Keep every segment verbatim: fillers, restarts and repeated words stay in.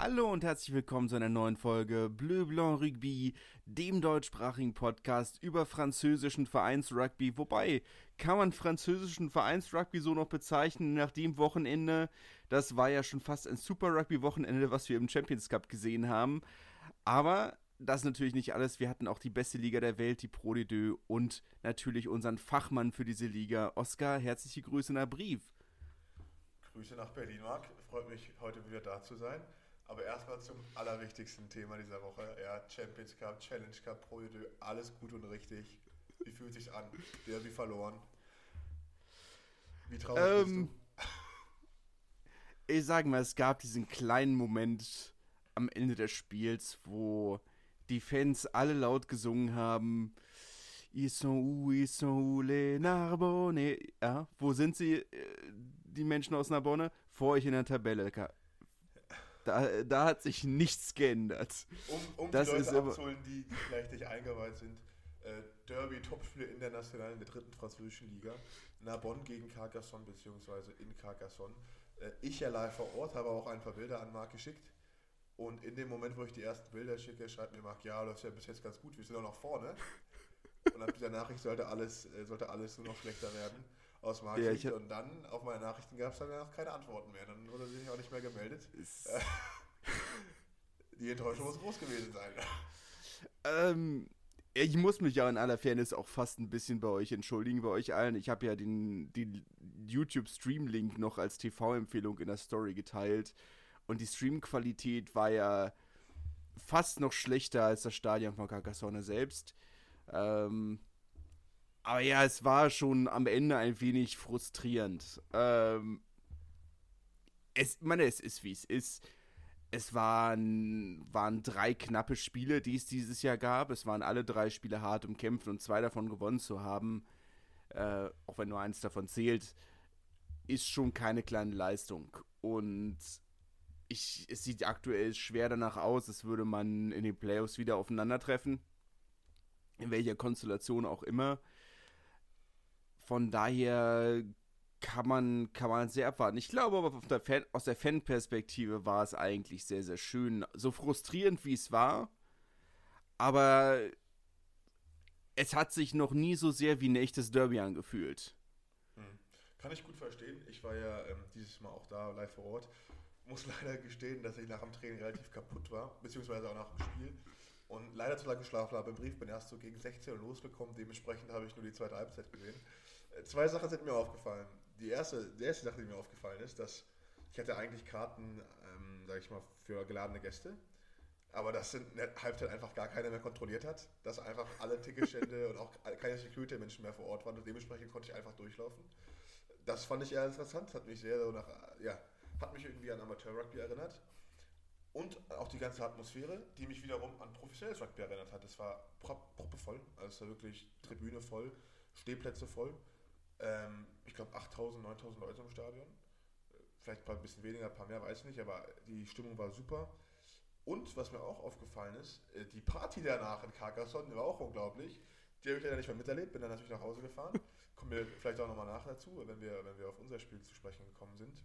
Hallo und herzlich willkommen zu einer neuen Folge Bleu Blanc Rugby, dem deutschsprachigen Podcast über französischen Vereinsrugby. Wobei, kann man französischen Vereinsrugby so noch bezeichnen nach dem Wochenende? Das war ja schon fast ein Super-Rugby-Wochenende, was wir im Champions Cup gesehen haben. Aber das ist natürlich nicht alles. Wir hatten auch die beste Liga der Welt, die Pro D deux, und natürlich unseren Fachmann für diese Liga, Oskar. Herzliche Grüße nach Brief. Grüße nach Berlin, Marc. Freut mich, heute wieder da zu sein. Aber erstmal zum allerwichtigsten Thema dieser Woche. Ja, Champions Cup, Challenge Cup, Pro D deux, alles gut und richtig. Wie fühlt sich's an? Derby verloren. Wie traurig ähm, bist du? Ich sag mal, es gab diesen kleinen Moment am Ende des Spiels, wo die Fans alle laut gesungen haben: Ils sont où, ils sont où les Narbonne? Ja, wo sind sie, die Menschen aus Narbonne? Vor euch in der Tabelle. Da, da hat sich nichts geändert. Um, um das die Leute ist abzuholen, die, die vielleicht nicht eingeweiht sind. Äh, Derby, Topspiele international in der dritten französischen Liga. Narbonne gegen Carcassonne, beziehungsweise in Carcassonne. Äh, ich ja live vor Ort, habe auch ein paar Bilder an Marc geschickt. Und in dem Moment, wo ich die ersten Bilder schicke, schreibt mir Marc: ja, läuft ja bis jetzt ganz gut, wir sind auch noch vorne. Und ab dieser Nachricht sollte alles, sollte alles nur noch schlechter werden aus Marc. Ja, hab... Und dann auf meine Nachrichten gab es dann noch keine Antworten mehr. Dann wurde sich auch nicht mehr gemeldet. Die Enttäuschung muss groß gewesen sein. Ähm, ich muss mich ja in aller Fairness auch fast ein bisschen bei euch entschuldigen, bei euch allen. Ich habe ja den, den YouTube-Stream-Link noch als T V-Empfehlung in der Story geteilt. Und die Stream-Qualität war ja fast noch schlechter als das Stadion von Carcassonne selbst. Ähm, aber ja, es war schon am Ende ein wenig frustrierend. Ähm, es, ich meine, es ist wie es ist. Es waren, waren drei knappe Spiele, die es dieses Jahr gab. Es waren alle drei Spiele hart umkämpft und zwei davon gewonnen zu haben, äh, auch wenn nur eins davon zählt, ist schon keine kleine Leistung. Und ich, es sieht aktuell schwer danach aus, als würde man in den Playoffs wieder aufeinandertreffen. In welcher Konstellation auch immer. Von daher kann man, kann man sehr abwarten. Ich glaube aber auf der Fan, aus der Fanperspektive war es eigentlich sehr, sehr schön. So frustrierend wie es war, aber es hat sich noch nie so sehr wie ein echtes Derby angefühlt. Hm. Kann ich gut verstehen. Ich war ja ähm, dieses Mal auch da, live vor Ort. Muss leider gestehen, dass ich nach dem Training relativ kaputt war, beziehungsweise auch nach dem Spiel. Und leider zu lange geschlafen habe. Im Brief bin erst so gegen sechzehn Uhr losgekommen, dementsprechend habe ich nur die zweite Halbzeit gesehen. Zwei Sachen sind mir aufgefallen. Die erste, die erste Sache, die mir aufgefallen ist, dass ich hatte eigentlich Karten, ähm, sag ich mal, für geladene Gäste, aber dass in der Halbzeit einfach gar keiner mehr kontrolliert hat, dass einfach alle Ticketstände und auch keine Security-Menschen mehr vor Ort waren und dementsprechend konnte ich einfach durchlaufen. Das fand ich eher interessant, hat mich sehr so nach, ja, hat mich irgendwie an Amateur-Rugby erinnert. Und auch die ganze Atmosphäre, die mich wiederum an professionelles Rugby erinnert hat. Es war proppevoll, also es war wirklich Tribüne voll, Stehplätze voll. Ähm, ich glaube achttausend, neuntausend Leute im Stadion. Vielleicht ein bisschen weniger, ein paar mehr, weiß ich nicht, aber die Stimmung war super. Und was mir auch aufgefallen ist, die Party danach in Carcassonne war auch unglaublich. Die habe ich leider nicht mehr miterlebt, bin dann natürlich nach Hause gefahren. Kommen wir vielleicht auch nochmal nach dazu, wenn wir, wenn wir auf unser Spiel zu sprechen gekommen sind.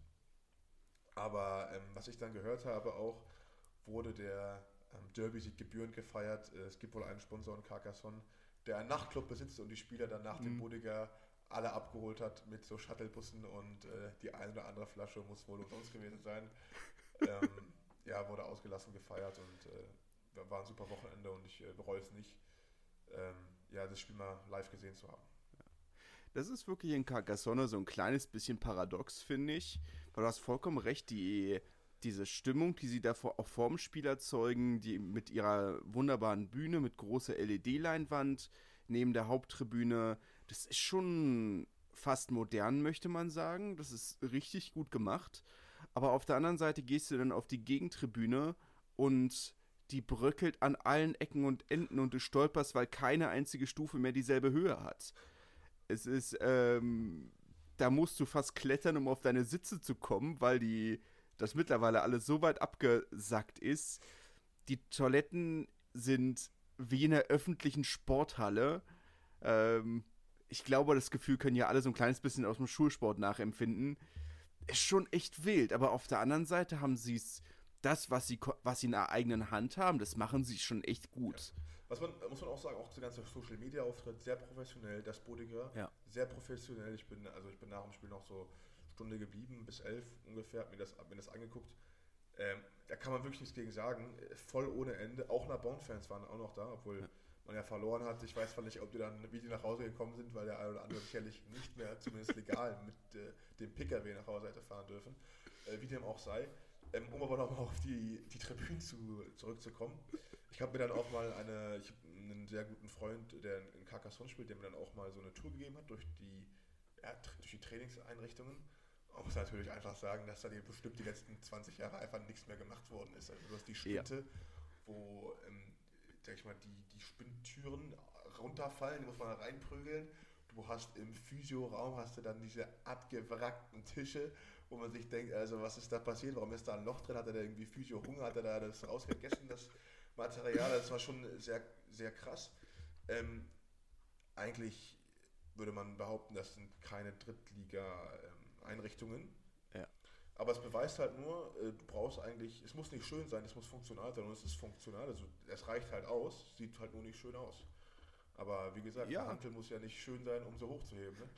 Aber ähm, was ich dann gehört habe auch, wurde der ähm, Derby-Sieg gebührend gefeiert. Es gibt wohl einen Sponsor in Carcassonne, der einen Nachtclub besitzt und die Spieler dann nach mhm. dem Bundesliga alle abgeholt hat mit so Shuttlebussen und äh, die eine oder andere Flasche muss wohl umsonst gewesen sein. ähm, ja, wurde ausgelassen gefeiert und äh, war ein super Wochenende und ich äh, bereue es nicht, ähm, ja, das Spiel mal live gesehen zu haben. Das ist wirklich in Carcassonne so ein kleines bisschen paradox, finde ich. Weil du hast vollkommen recht, die, diese Stimmung, die sie da vor, auch vorm Spiel erzeugen, die mit ihrer wunderbaren Bühne, mit großer L E D-Leinwand neben der Haupttribüne, das ist schon fast modern, möchte man sagen. Das ist richtig gut gemacht. Aber auf der anderen Seite gehst du dann auf die Gegentribüne und die bröckelt an allen Ecken und Enden und du stolperst, weil keine einzige Stufe mehr dieselbe Höhe hat. Es ist, ähm, da musst du fast klettern, um auf deine Sitze zu kommen, weil die, das mittlerweile alles so weit abgesackt ist. Die Toiletten sind wie in der öffentlichen Sporthalle. Ähm, ich glaube, das Gefühl können ja alle so ein kleines bisschen aus dem Schulsport nachempfinden. Ist schon echt wild, aber auf der anderen Seite haben sie es das, was sie, was sie in der eigenen Hand haben, das machen sie schon echt gut. Ja. Was man, muss man auch sagen, auch der ganze Social Media Auftritt, sehr professionell, das Bodiger, ja. sehr professionell. Ich bin, also ich bin nach dem Spiel noch so eine Stunde geblieben, bis elf ungefähr, hab mir das, hab mir das angeguckt. Ähm, da kann man wirklich nichts gegen sagen. Voll ohne Ende. Auch Narbonne-Fans waren auch noch da, obwohl ja. man ja verloren hat. Ich weiß zwar nicht, ob die dann, wie die nach Hause gekommen sind, weil der eine oder andere sicherlich nicht mehr, zumindest legal, mit äh, dem P K W nach Hause hätte fahren dürfen. Äh, wie dem auch sei. Ähm, um aber nochmal auf die, die Tribünen zu, zurückzukommen. Ich habe mir dann auch mal eine, ich habe einen sehr guten Freund, der in Carcassonne spielt, der mir dann auch mal so eine Tour gegeben hat durch die, ja, durch die Trainingseinrichtungen. Man muss natürlich einfach sagen, dass da die, bestimmt die letzten zwanzig Jahre einfach nichts mehr gemacht worden ist. Also du hast die Spinte, ja. wo ähm, sag ich mal, die, die Spinntüren runterfallen, die muss man reinprügeln. Du hast im Physioraum hast du dann diese abgewrackten Tische, wo man sich denkt, also was ist da passiert, warum ist da ein Loch drin, hat er da irgendwie Physio-Hunger, hat er da das rausgegessen, das Material, das war schon sehr, sehr krass. Ähm, eigentlich würde man behaupten, das sind keine Drittliga-Einrichtungen. Ja. Aber es beweist halt nur, äh, du brauchst eigentlich, es muss nicht schön sein, es muss funktional sein und es ist funktional, also es reicht halt aus, sieht halt nur nicht schön aus. Aber wie gesagt, ja. der Hantel muss ja nicht schön sein, um so hochzuheben. Ne?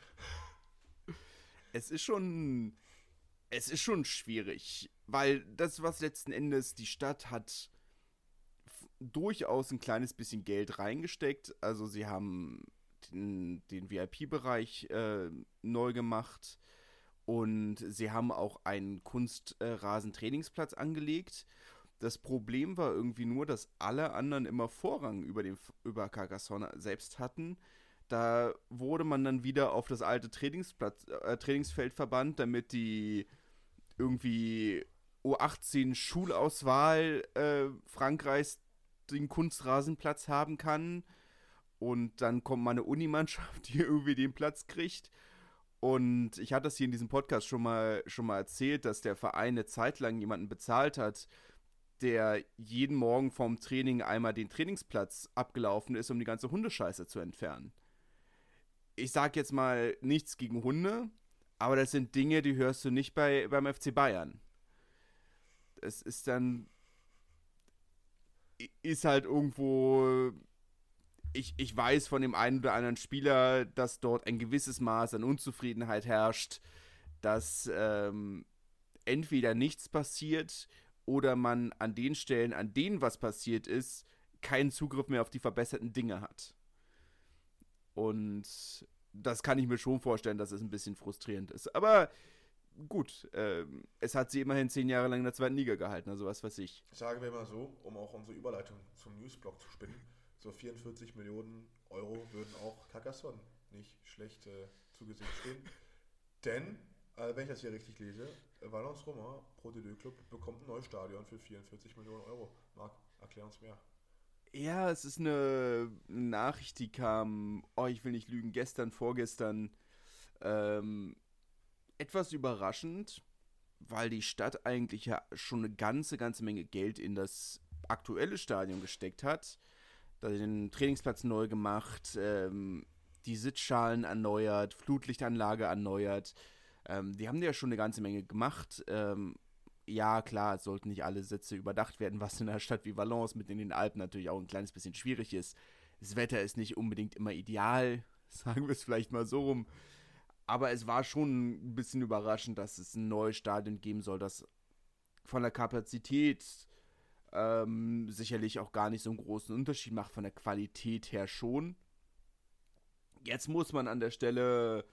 Es ist schon, es ist schon schwierig, weil das, was letzten Endes, die Stadt hat f- durchaus ein kleines bisschen Geld reingesteckt. Also sie haben den, den V I P-Bereich äh, neu gemacht und sie haben auch einen Kunstrasentrainingsplatz angelegt. Das Problem war irgendwie nur, dass alle anderen immer Vorrang über, den, über Carcassonne selbst hatten. Da wurde man dann wieder auf das alte Trainingsplatz, äh, Trainingsfeld verbannt, damit die irgendwie U achtzehn Schulauswahl äh, Frankreichs den Kunstrasenplatz haben kann. Und dann kommt mal eine Unimannschaft, die irgendwie den Platz kriegt. Und ich hatte das hier in diesem Podcast schon mal, schon mal erzählt, dass der Verein eine Zeit lang jemanden bezahlt hat, der jeden Morgen vorm Training einmal den Trainingsplatz abgelaufen ist, um die ganze Hundescheiße zu entfernen. Ich sag jetzt mal nichts gegen Hunde, aber das sind Dinge, die hörst du nicht bei, beim F C Bayern. Es ist dann, ist halt irgendwo, ich, ich weiß von dem einen oder anderen Spieler, dass dort ein gewisses Maß an Unzufriedenheit herrscht, dass ähm, entweder nichts passiert oder man an den Stellen, an denen was passiert ist, keinen Zugriff mehr auf die verbesserten Dinge hat. Und das kann ich mir schon vorstellen, dass es ein bisschen frustrierend ist. Aber gut, äh, es hat sie immerhin zehn Jahre lang in der zweiten Liga gehalten, also was weiß ich. Sagen wir mal so, um auch unsere Überleitung zum Newsblog zu spinnen, so vierundvierzig Millionen Euro würden auch Carcassonne nicht schlecht äh, zu Gesicht stehen. Denn, äh, wenn ich das hier richtig lese, Valence Romain, Pro D deux Club, bekommt ein neues Stadion für vierundvierzig Millionen Euro. Marc, erklär uns mehr. Ja, es ist eine Nachricht, die kam, oh, ich will nicht lügen, gestern, vorgestern, ähm, etwas überraschend, weil die Stadt eigentlich ja schon eine ganze, ganze Menge Geld in das aktuelle Stadion gesteckt hat. Da den Trainingsplatz neu gemacht, ähm, die Sitzschalen erneuert, Flutlichtanlage erneuert. Ähm, die haben ja schon eine ganze Menge gemacht. Ähm, ja, klar, es sollten nicht alle Sitze überdacht werden, was in einer Stadt wie Valence mit in den Alpen natürlich auch ein kleines bisschen schwierig ist. Das Wetter ist nicht unbedingt immer ideal, sagen wir es vielleicht mal so rum. Aber es war schon ein bisschen überraschend, dass es ein neues Stadion geben soll, das von der Kapazität ähm, sicherlich auch gar nicht so einen großen Unterschied macht, von der Qualität her schon. Jetzt muss man an der Stelle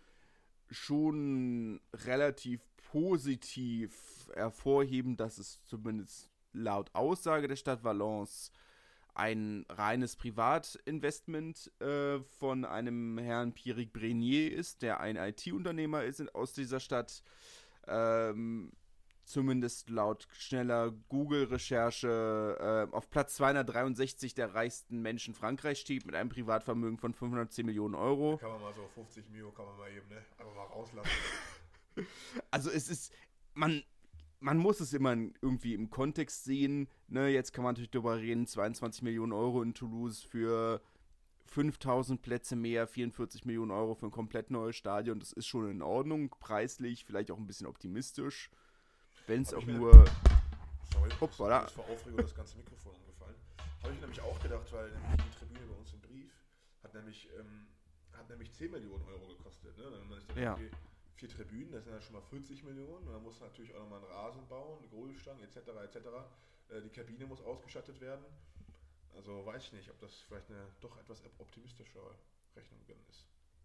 schon relativ positiv hervorheben, dass es zumindest laut Aussage der Stadt Valence ein reines Privatinvestment äh, von einem Herrn Pierrick Brenier ist, der ein I T-Unternehmer ist aus dieser Stadt. Ähm, zumindest laut schneller Google-Recherche äh, auf Platz zweihundertdreiundsechzig der reichsten Menschen Frankreichs steht, mit einem Privatvermögen von fünfhundertzehn Millionen Euro. Da kann man mal so fünfzig Mio, kann man mal eben, ne? Einfach mal rauslassen. Also es ist, man, man muss es immer irgendwie im Kontext sehen, ne? Jetzt kann man natürlich darüber reden, zweiundzwanzig Millionen Euro in Toulouse für fünftausend Plätze mehr, vierundvierzig Millionen Euro für ein komplett neues Stadion, das ist schon in Ordnung, preislich, vielleicht auch ein bisschen optimistisch, wenn es auch nur... Sorry, sorry, Hoppala. mir ist vor Aufregung das ganze Mikrofon umgefallen. Habe ich nämlich auch gedacht, weil nämlich die Tribüne bei uns im Brief hat nämlich, ähm, hat nämlich zehn Millionen Euro gekostet. Ne? Wenn man sich dann Ja. okay, vier Tribünen, das sind ja schon mal vierzig Millionen. Und dann muss man natürlich auch nochmal einen Rasen bauen, eine Goalstange et cetera et cetera. Äh, die Kabine muss ausgestattet werden. Also weiß ich nicht, ob das vielleicht eine doch etwas optimistischere Rechnung dann ist.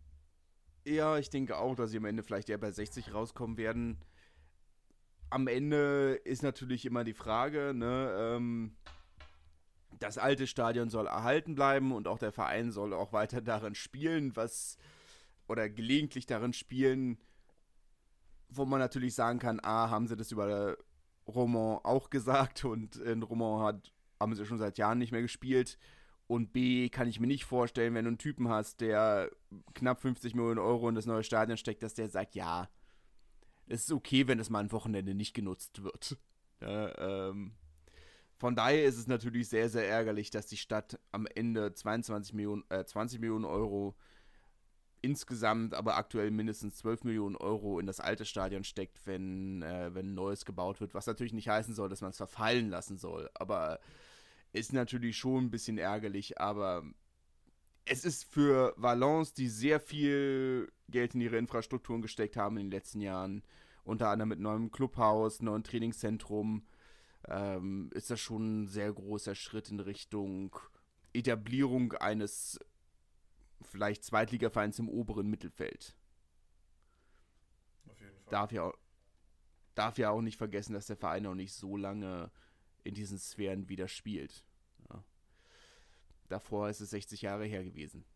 Ja, ich denke auch, dass sie am Ende vielleicht eher bei sechzig rauskommen werden. Am Ende ist natürlich immer die Frage, ne, ähm, das alte Stadion soll erhalten bleiben und auch der Verein soll auch weiter darin spielen, was, oder gelegentlich darin spielen, wo man natürlich sagen kann, A, haben sie das über Romand auch gesagt und in Romand hat, haben sie schon seit Jahren nicht mehr gespielt. Und B, kann ich mir nicht vorstellen, wenn du einen Typen hast, der knapp fünfzig Millionen Euro in das neue Stadion steckt, dass der sagt, ja, es ist okay, wenn das mal ein Wochenende nicht genutzt wird. Ja, ähm, von daher ist es natürlich sehr, sehr ärgerlich, dass die Stadt am Ende zweiundzwanzig Millionen, äh, zwanzig Millionen Euro insgesamt, aber aktuell mindestens zwölf Millionen Euro in das alte Stadion steckt, wenn, äh, wenn ein neues gebaut wird. Was natürlich nicht heißen soll, dass man es verfallen lassen soll, aber ist natürlich schon ein bisschen ärgerlich, aber es ist für Valence, die sehr viel Geld in ihre Infrastrukturen gesteckt haben in den letzten Jahren, unter anderem mit neuem Clubhaus, neuem Trainingszentrum, ähm, ist das schon ein sehr großer Schritt in Richtung Etablierung eines vielleicht Zweitligavereins im oberen Mittelfeld. Auf jeden Fall. Darf ja, darf ja auch nicht vergessen, dass der Verein noch nicht so lange in diesen Sphären wieder spielt. Ja. Davor ist es sechzig Jahre her gewesen.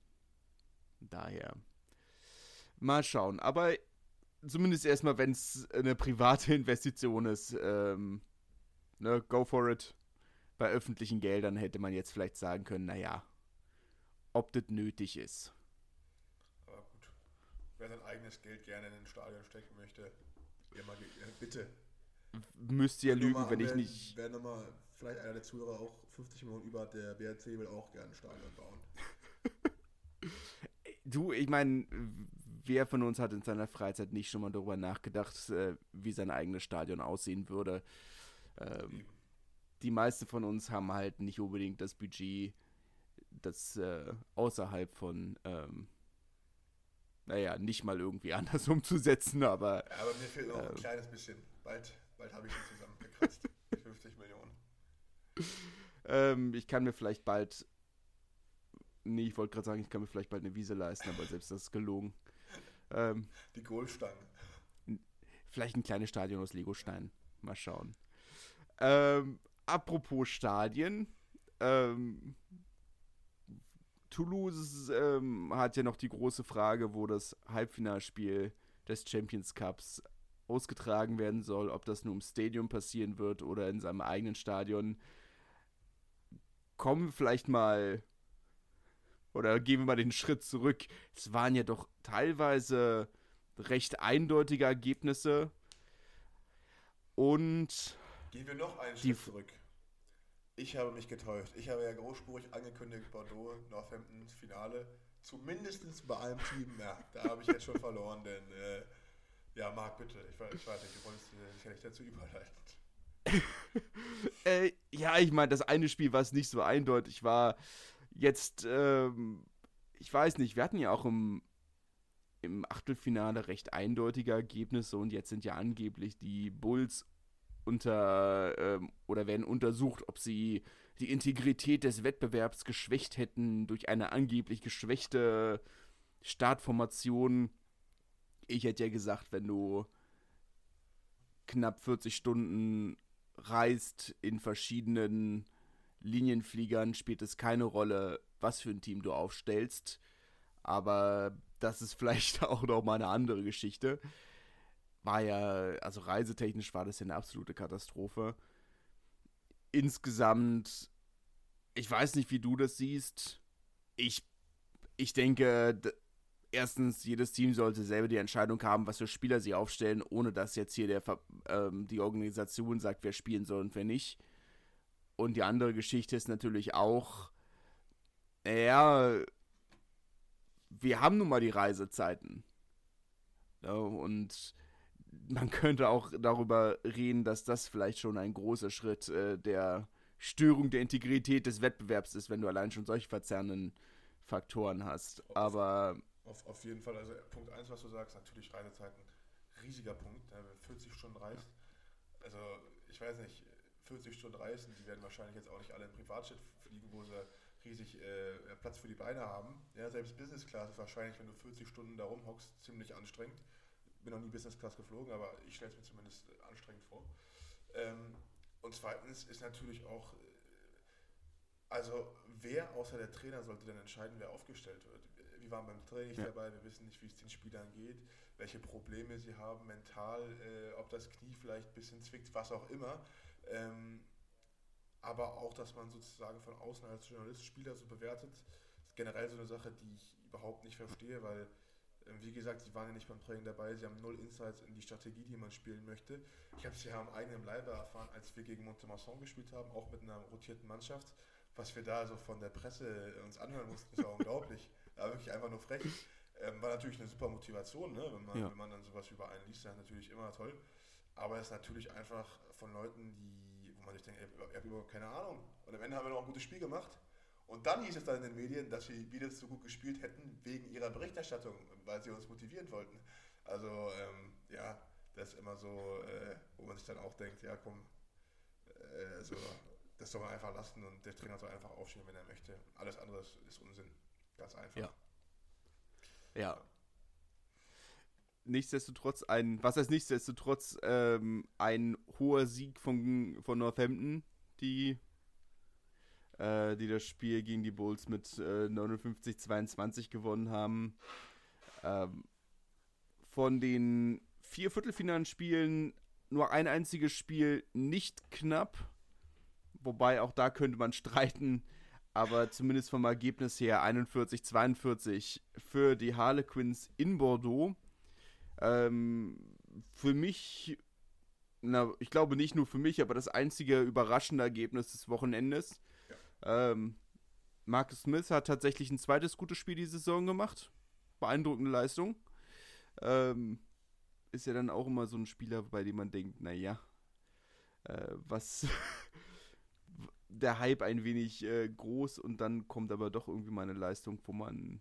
Daher mal schauen. Aber zumindest erstmal, wenn es eine private Investition ist, ähm, ne, go for it. Bei öffentlichen Geldern hätte man jetzt vielleicht sagen können, naja, ob das nötig ist. Aber gut, wer sein eigenes Geld gerne in ein Stadion stecken möchte, immer bitte. Müsste ja lügen, wenn ich nicht... Wer nochmal, vielleicht einer der Zuhörer auch fünfzig Millionen über hat, der B R C will auch gerne ein Stadion bauen. Du, ich meine, wer von uns hat in seiner Freizeit nicht schon mal darüber nachgedacht, äh, wie sein eigenes Stadion aussehen würde? Ähm, die meisten von uns haben halt nicht unbedingt das Budget, das äh, außerhalb von, ähm, naja, nicht mal irgendwie anders umzusetzen, aber... Ja, aber mir fehlt noch äh, ein kleines bisschen. Bald, bald habe ich ihn zusammengekratzt. fünfzig Millionen. Ähm, ich kann mir vielleicht bald... Nee, ich wollte gerade sagen, ich kann mir vielleicht bald eine Wiese leisten, aber selbst das ist gelogen. Ähm, Die Goalstangen. Vielleicht ein kleines Stadion aus Legosteinen. Mal schauen. Ähm, apropos Stadien. Ähm, Toulouse ähm, hat ja noch die große Frage, wo das Halbfinalspiel des Champions Cups ausgetragen werden soll, ob das nur im Stadion passieren wird oder in seinem eigenen Stadion. Kommen wir vielleicht mal, oder gehen wir mal den Schritt zurück. Es waren ja doch teilweise recht eindeutige Ergebnisse. Und gehen wir noch einen Schritt zurück. Ich habe mich getäuscht. Ich habe ja großspurig angekündigt, Bordeaux, Northampton, Finale. Zumindest bei einem Team. Ja, da habe ich jetzt schon verloren, denn äh, ja, Marc, bitte. Ich, ich weiß nicht, du wolltest äh, sicherlich dazu überleiten. äh, ja, ich meine, das eine Spiel, was nicht so eindeutig war, jetzt, ähm, ich weiß nicht, wir hatten ja auch im, im Achtelfinale recht eindeutige Ergebnisse und jetzt sind ja angeblich die Bulls unter, ähm, oder werden untersucht, ob sie die Integrität des Wettbewerbs geschwächt hätten durch eine angeblich geschwächte Startformation. Ich hätte ja gesagt, wenn du knapp vierzig Stunden reist in verschiedenen Linienfliegern, spielt es keine Rolle, was für ein Team du aufstellst. Aber das ist vielleicht auch noch mal eine andere Geschichte. War ja, also reisetechnisch war das ja eine absolute Katastrophe. Insgesamt, ich weiß nicht, wie du das siehst. Ich, ich denke, d- erstens, jedes Team sollte selber die Entscheidung haben, was für Spieler sie aufstellen, ohne dass jetzt hier der, Ver- ähm, die Organisation sagt, wer spielen soll und wer nicht. Und die andere Geschichte ist natürlich auch, ja, wir haben nun mal die Reisezeiten. Ja, und man könnte auch darüber reden, dass das vielleicht schon ein großer Schritt äh, der Störung der Integrität des Wettbewerbs ist, wenn du allein schon solche verzerrenden Faktoren hast. Auf, Aber auf, auf jeden Fall, also Punkt eins, was du sagst, natürlich Reisezeiten, riesiger Punkt, wenn du vierzig Stunden reist. Also ich weiß nicht, vierzig Stunden reisen, die werden wahrscheinlich jetzt auch nicht alle im Privatjet fliegen, wo sie riesig äh, Platz für die Beine haben. Ja, selbst Business Class ist wahrscheinlich, wenn du vierzig Stunden da rumhockst, ziemlich anstrengend. Bin noch nie Business Class geflogen, aber ich stelle es mir zumindest anstrengend vor. Ähm, und zweitens ist natürlich auch, also wer außer der Trainer sollte denn entscheiden, wer aufgestellt wird? Wir waren beim Training nicht ja. dabei, wir wissen nicht, wie es den Spielern geht, welche Probleme sie haben mental, äh, ob das Knie vielleicht ein bisschen zwickt, was auch immer. Ähm, aber auch, dass man sozusagen von außen als Journalist Spieler so bewertet, ist generell so eine Sache, die ich überhaupt nicht verstehe, weil, äh, wie gesagt, sie waren ja nicht beim Training dabei, sie haben null Insights in die Strategie, die man spielen möchte. Ich habe es ja am eigenen Leibe erfahren, als wir gegen Montemarçon gespielt haben, auch mit einer rotierten Mannschaft. Was wir da also von der Presse uns anhören mussten, ist ja unglaublich. Ja, wirklich einfach nur frech. Ähm, war natürlich eine super Motivation, ne? wenn, man, ja. wenn man dann sowas über einen liest, dann natürlich immer toll. Aber es ist natürlich einfach von Leuten, die, wo man sich denkt, ich habe überhaupt keine Ahnung. Und am Ende haben wir noch ein gutes Spiel gemacht. Und dann hieß es dann in den Medien, dass sie wieder so gut gespielt hätten wegen ihrer Berichterstattung, weil sie uns motivieren wollten. Also ähm, ja, das ist immer so, äh, wo man sich dann auch denkt, ja komm, äh, so... Das soll man einfach lassen und der Trainer soll einfach aufstehen, wenn er möchte. Alles andere ist, ist Unsinn. Ganz einfach. Ja. Ja. Nichtsdestotrotz ein, was heißt nichtsdestotrotz, ähm, ein hoher Sieg von, von Northampton, die, äh, die das Spiel gegen die Bulls mit äh, neunundfünfzig zweiundzwanzig gewonnen haben. Ähm, von den vier Viertelfinalspielen nur ein einziges Spiel nicht knapp. Wobei auch da könnte man streiten, aber zumindest vom Ergebnis her einundvierzig zweiundvierzig für die Harlequins in Bordeaux. Ähm, für mich, na, ich glaube nicht nur für mich, aber das einzige überraschende Ergebnis des Wochenendes. Ja. Ähm, Marcus Smith hat tatsächlich ein zweites gutes Spiel die Saison gemacht. Beeindruckende Leistung. Ähm, ist ja dann auch immer so ein Spieler, bei dem man denkt, naja, äh, was... der Hype ein wenig äh, groß und dann kommt aber doch irgendwie mal eine Leistung, wo man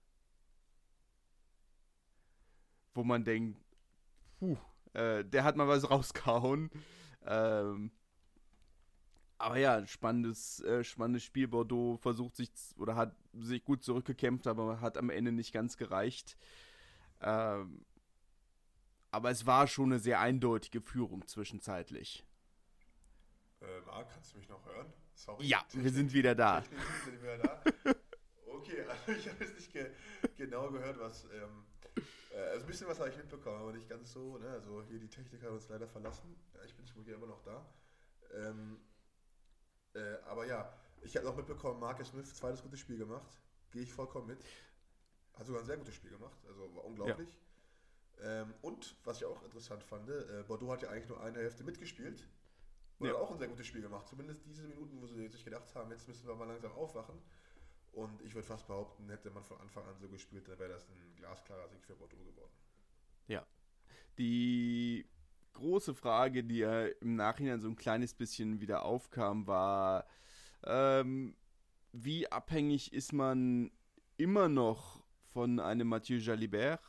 wo man denkt, puh, äh, der hat mal was rausgehauen. Ähm, aber ja, spannendes, äh, spannendes Spiel. Bordeaux versucht sich oder hat sich gut zurückgekämpft, aber hat am Ende nicht ganz gereicht. Ähm, aber es war schon eine sehr eindeutige Führung zwischenzeitlich. Äh, Marc, kannst du mich noch hören? Sorry. Ja, Technik, wir sind wieder da. Technik, sind wieder da. Okay, also ich habe jetzt nicht ge- genau gehört, was. Ähm, äh, also ein bisschen was habe ich mitbekommen, aber nicht ganz so. Ne? Also hier die Technik hat uns leider verlassen. Ja, ich bin zum Glück immer noch da. Ähm, äh, aber ja, ich habe noch mitbekommen, Marcus Smith, zweites gutes Spiel gemacht. Gehe ich vollkommen mit. Hat sogar ein sehr gutes Spiel gemacht. Also war unglaublich. Ja. Ähm, und was ich auch interessant fand, äh, Bordeaux hat ja eigentlich nur eine Hälfte mitgespielt. Und ja. hat auch ein sehr gutes Spiel gemacht. Zumindest diese Minuten, wo sie sich gedacht haben, jetzt müssen wir mal langsam aufwachen. Und ich würde fast behaupten, hätte man von Anfang an so gespielt, dann wäre das ein glasklarer Sieg für Bordeaux geworden. Ja. Die große Frage, die ja im Nachhinein so ein kleines bisschen wieder aufkam, war, ähm, wie abhängig ist man immer noch von einem Mathieu Jalibert,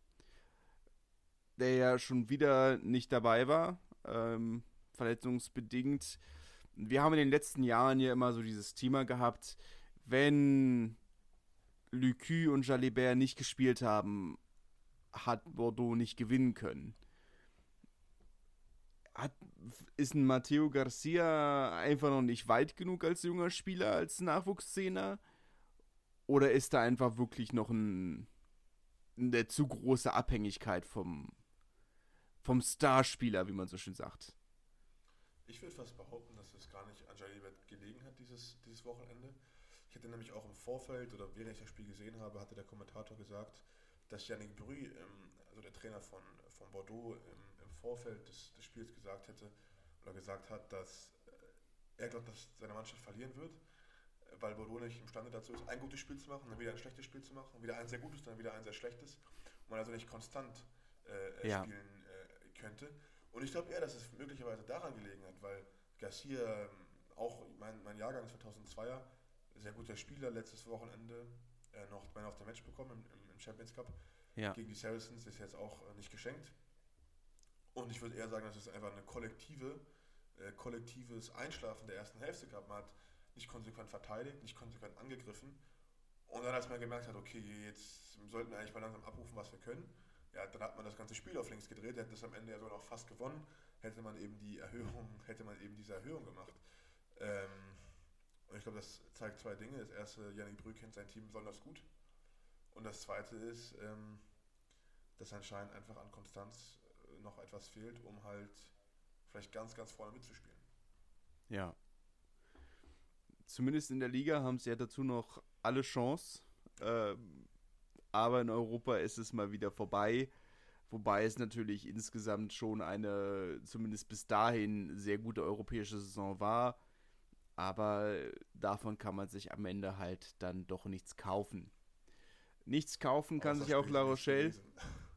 der ja schon wieder nicht dabei war, ähm, verletzungsbedingt. Wir haben in den letzten Jahren ja immer so dieses Thema gehabt, wenn Lucu und Jalibert nicht gespielt haben, hat Bordeaux nicht gewinnen können. Hat, ist ein Matteo Garcia einfach noch nicht weit genug als junger Spieler, als Nachwuchszehner? Oder ist da einfach wirklich noch ein, eine zu große Abhängigkeit vom, vom Starspieler, wie man so schön sagt? Ich würde fast behaupten, dass es gar nicht an Jalibert gelegen hat, dieses, dieses Wochenende. Ich hätte nämlich auch im Vorfeld, oder während ich das Spiel gesehen habe, hatte der Kommentator gesagt, dass Yannick Brüy, ähm, also der Trainer von, von Bordeaux, im, im Vorfeld des, des Spiels gesagt hätte, oder gesagt hat, dass äh, er glaubt, dass seine Mannschaft verlieren wird, weil Bordeaux nicht imstande dazu ist, ein gutes Spiel zu machen, dann wieder ein schlechtes Spiel zu machen, wieder ein sehr gutes, dann wieder ein sehr schlechtes. Und man also nicht konstant äh, ja. spielen, äh, könnte. Und ich glaube eher, dass es möglicherweise daran gelegen hat, weil Garcia, ähm, auch mein, mein Jahrgang zweitausendzweier, sehr guter Spieler, letztes Wochenende äh, noch Man of the Match bekommen im, im Champions Cup Ja. gegen die Saracens, ist jetzt auch äh, nicht geschenkt. Und ich würde eher sagen, dass es einfach eine kollektive, äh, kollektives Einschlafen der ersten Hälfte gab. Man hat nicht konsequent verteidigt, nicht konsequent angegriffen. Und dann, als man gemerkt hat, okay, jetzt sollten wir eigentlich mal langsam abrufen, was wir können, ja, dann hat man das ganze Spiel auf links gedreht, hätte es am Ende ja sogar noch fast gewonnen, hätte man eben die Erhöhung, hätte man eben diese Erhöhung gemacht. Ähm, und ich glaube, das zeigt zwei Dinge. Das erste, Yannick Brühl kennt sein Team besonders gut. Und das zweite ist, ähm, dass anscheinend einfach an Konstanz äh, noch etwas fehlt, um halt vielleicht ganz, ganz vorne mitzuspielen. Ja. Zumindest in der Liga haben sie ja dazu noch alle Chance. Ähm, aber in Europa ist es mal wieder vorbei. Wobei es natürlich insgesamt schon eine, zumindest bis dahin, sehr gute europäische Saison war. Aber davon kann man sich am Ende halt dann doch nichts kaufen. Nichts kaufen kann Außer sich auch La Spesen, Rochelle. Spesen.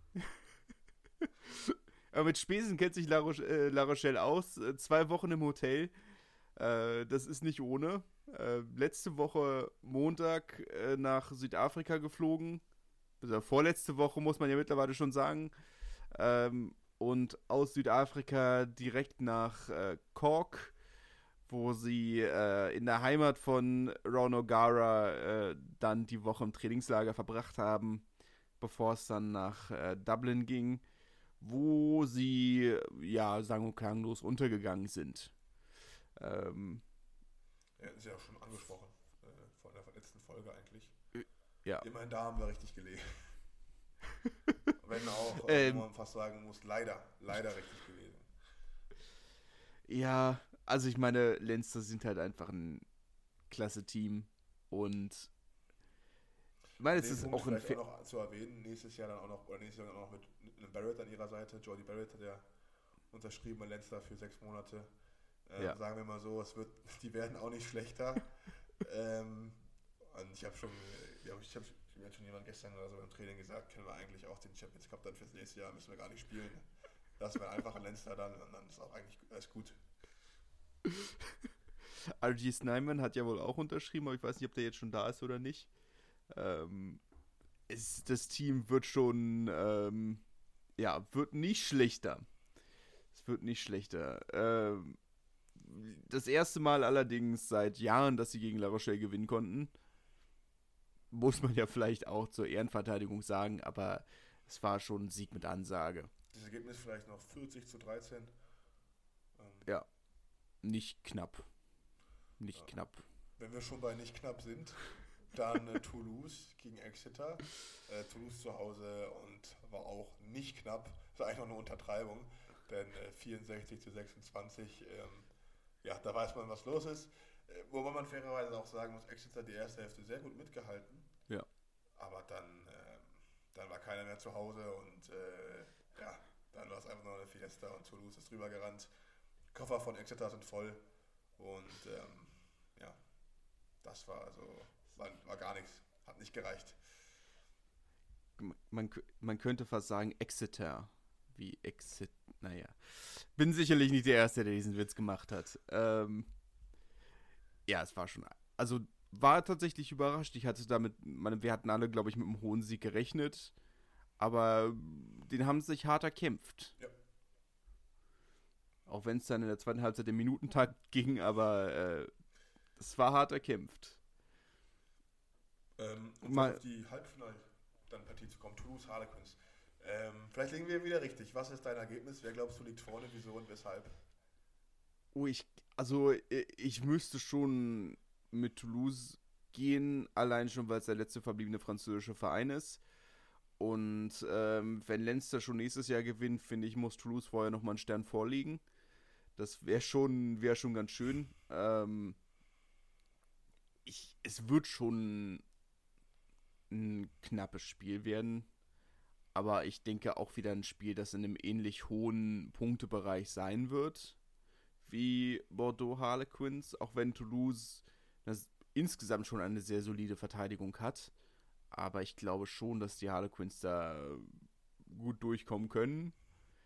Aber mit Spesen kennt sich La, Roche, äh, La Rochelle aus. Äh, zwei Wochen im Hotel. Äh, das ist nicht ohne. Äh, letzte Woche Montag äh, nach Südafrika geflogen. Also vorletzte Woche muss man ja mittlerweile schon sagen. Ähm, und aus Südafrika direkt nach äh, Cork, wo sie äh, in der Heimat von Ron O'Gara äh, dann die Woche im Trainingslager verbracht haben, bevor es dann nach äh, Dublin ging, wo sie, ja, sang- und klanglos untergegangen sind. Ähm, Ja, ist ja auch schon angesprochen, äh, von der letzten Folge eigentlich. ja. Immerhin da haben wir richtig gelegen. Wenn auch, äh, Ähm. wo man fast sagen muss, leider, leider richtig gelegen. Ja, also ich meine, Leinster sind halt einfach ein klasse Team und ich meine, es Den ist Punkt auch ein vielleicht Fe- auch noch zu erwähnen, nächstes Jahr dann auch noch, oder nächstes Jahr dann auch noch mit einem Barrett an ihrer Seite, Jordi Barrett hat ja unterschrieben bei Leinster für sechs Monate. Ähm, Ja. Sagen wir mal so, es wird, die werden auch nicht schlechter. ähm, und ich habe schon, ja, ich habe mir hat schon jemand gestern oder so beim Training gesagt, können wir eigentlich auch den Champions Cup dann fürs nächste Jahr, müssen wir gar nicht spielen. Lassen wir einfach in Leinster dann und dann ist auch eigentlich alles gut. R G Snyman hat ja wohl auch unterschrieben, aber ich weiß nicht, ob der jetzt schon da ist oder nicht. Ähm, es, das Team wird schon, ähm, ja, wird nicht schlechter. Es wird nicht schlechter. Ähm, das erste Mal allerdings seit Jahren, dass sie gegen La Rochelle gewinnen konnten. Muss man ja vielleicht auch zur Ehrenverteidigung sagen, aber es war schon ein Sieg mit Ansage. Das Ergebnis vielleicht noch vierzig zu dreizehn. Ähm, Ja, nicht knapp. Nicht Ja. knapp. Wenn wir schon bei nicht knapp sind, dann äh, Toulouse gegen Exeter. Äh, Toulouse zu Hause und war auch nicht knapp. Das war eigentlich noch eine Untertreibung, denn äh, vierundsechzig zu sechsundzwanzig, ähm, ja, da weiß man, was los ist. Äh, wobei man fairerweise auch sagen muss, Exeter die erste Hälfte sehr gut mitgehalten. Ja. Aber dann, ähm, dann war keiner mehr zu Hause und äh, ja, dann war es einfach nur eine Fiesta und Toulouse ist drüber gerannt. Koffer von Exeter sind voll und ähm, ja, das war also, war, war gar nichts, hat nicht gereicht. Man, man könnte fast sagen Exeter. Wie Exit. Naja. Bin sicherlich nicht der Erste, der diesen Witz gemacht hat. Ähm, ja, es war schon. Also war tatsächlich überrascht. Ich hatte damit. Meine, wir hatten alle, glaube ich, mit einem hohen Sieg gerechnet. Aber den haben sie sich hart erkämpft. Ja. Auch wenn es dann in der zweiten Halbzeit den Minutentakt ging, aber äh, es war hart erkämpft. Ähm, um Mal- auf die Halbfinal-Partie zu kommen, Toulouse Harlequins. Ähm, vielleicht liegen wir wieder richtig. Was ist dein Ergebnis? Wer glaubst du liegt vorne? Wieso und weshalb? Oh, ich, also äh, ich müsste schon mit Toulouse gehen, allein schon, weil es der letzte verbliebene französische Verein ist. Und ähm, wenn Leinster schon nächstes Jahr gewinnt, finde ich, muss Toulouse vorher nochmal einen Stern vorlegen. Das wäre schon, wär schon ganz schön. Ähm, ich, es wird schon ein knappes Spiel werden. Aber ich denke auch wieder ein Spiel, das in einem ähnlich hohen Punktebereich sein wird wie Bordeaux Harlequins, auch wenn Toulouse das insgesamt schon eine sehr solide Verteidigung hat. Aber ich glaube schon, dass die Harlequins da gut durchkommen können.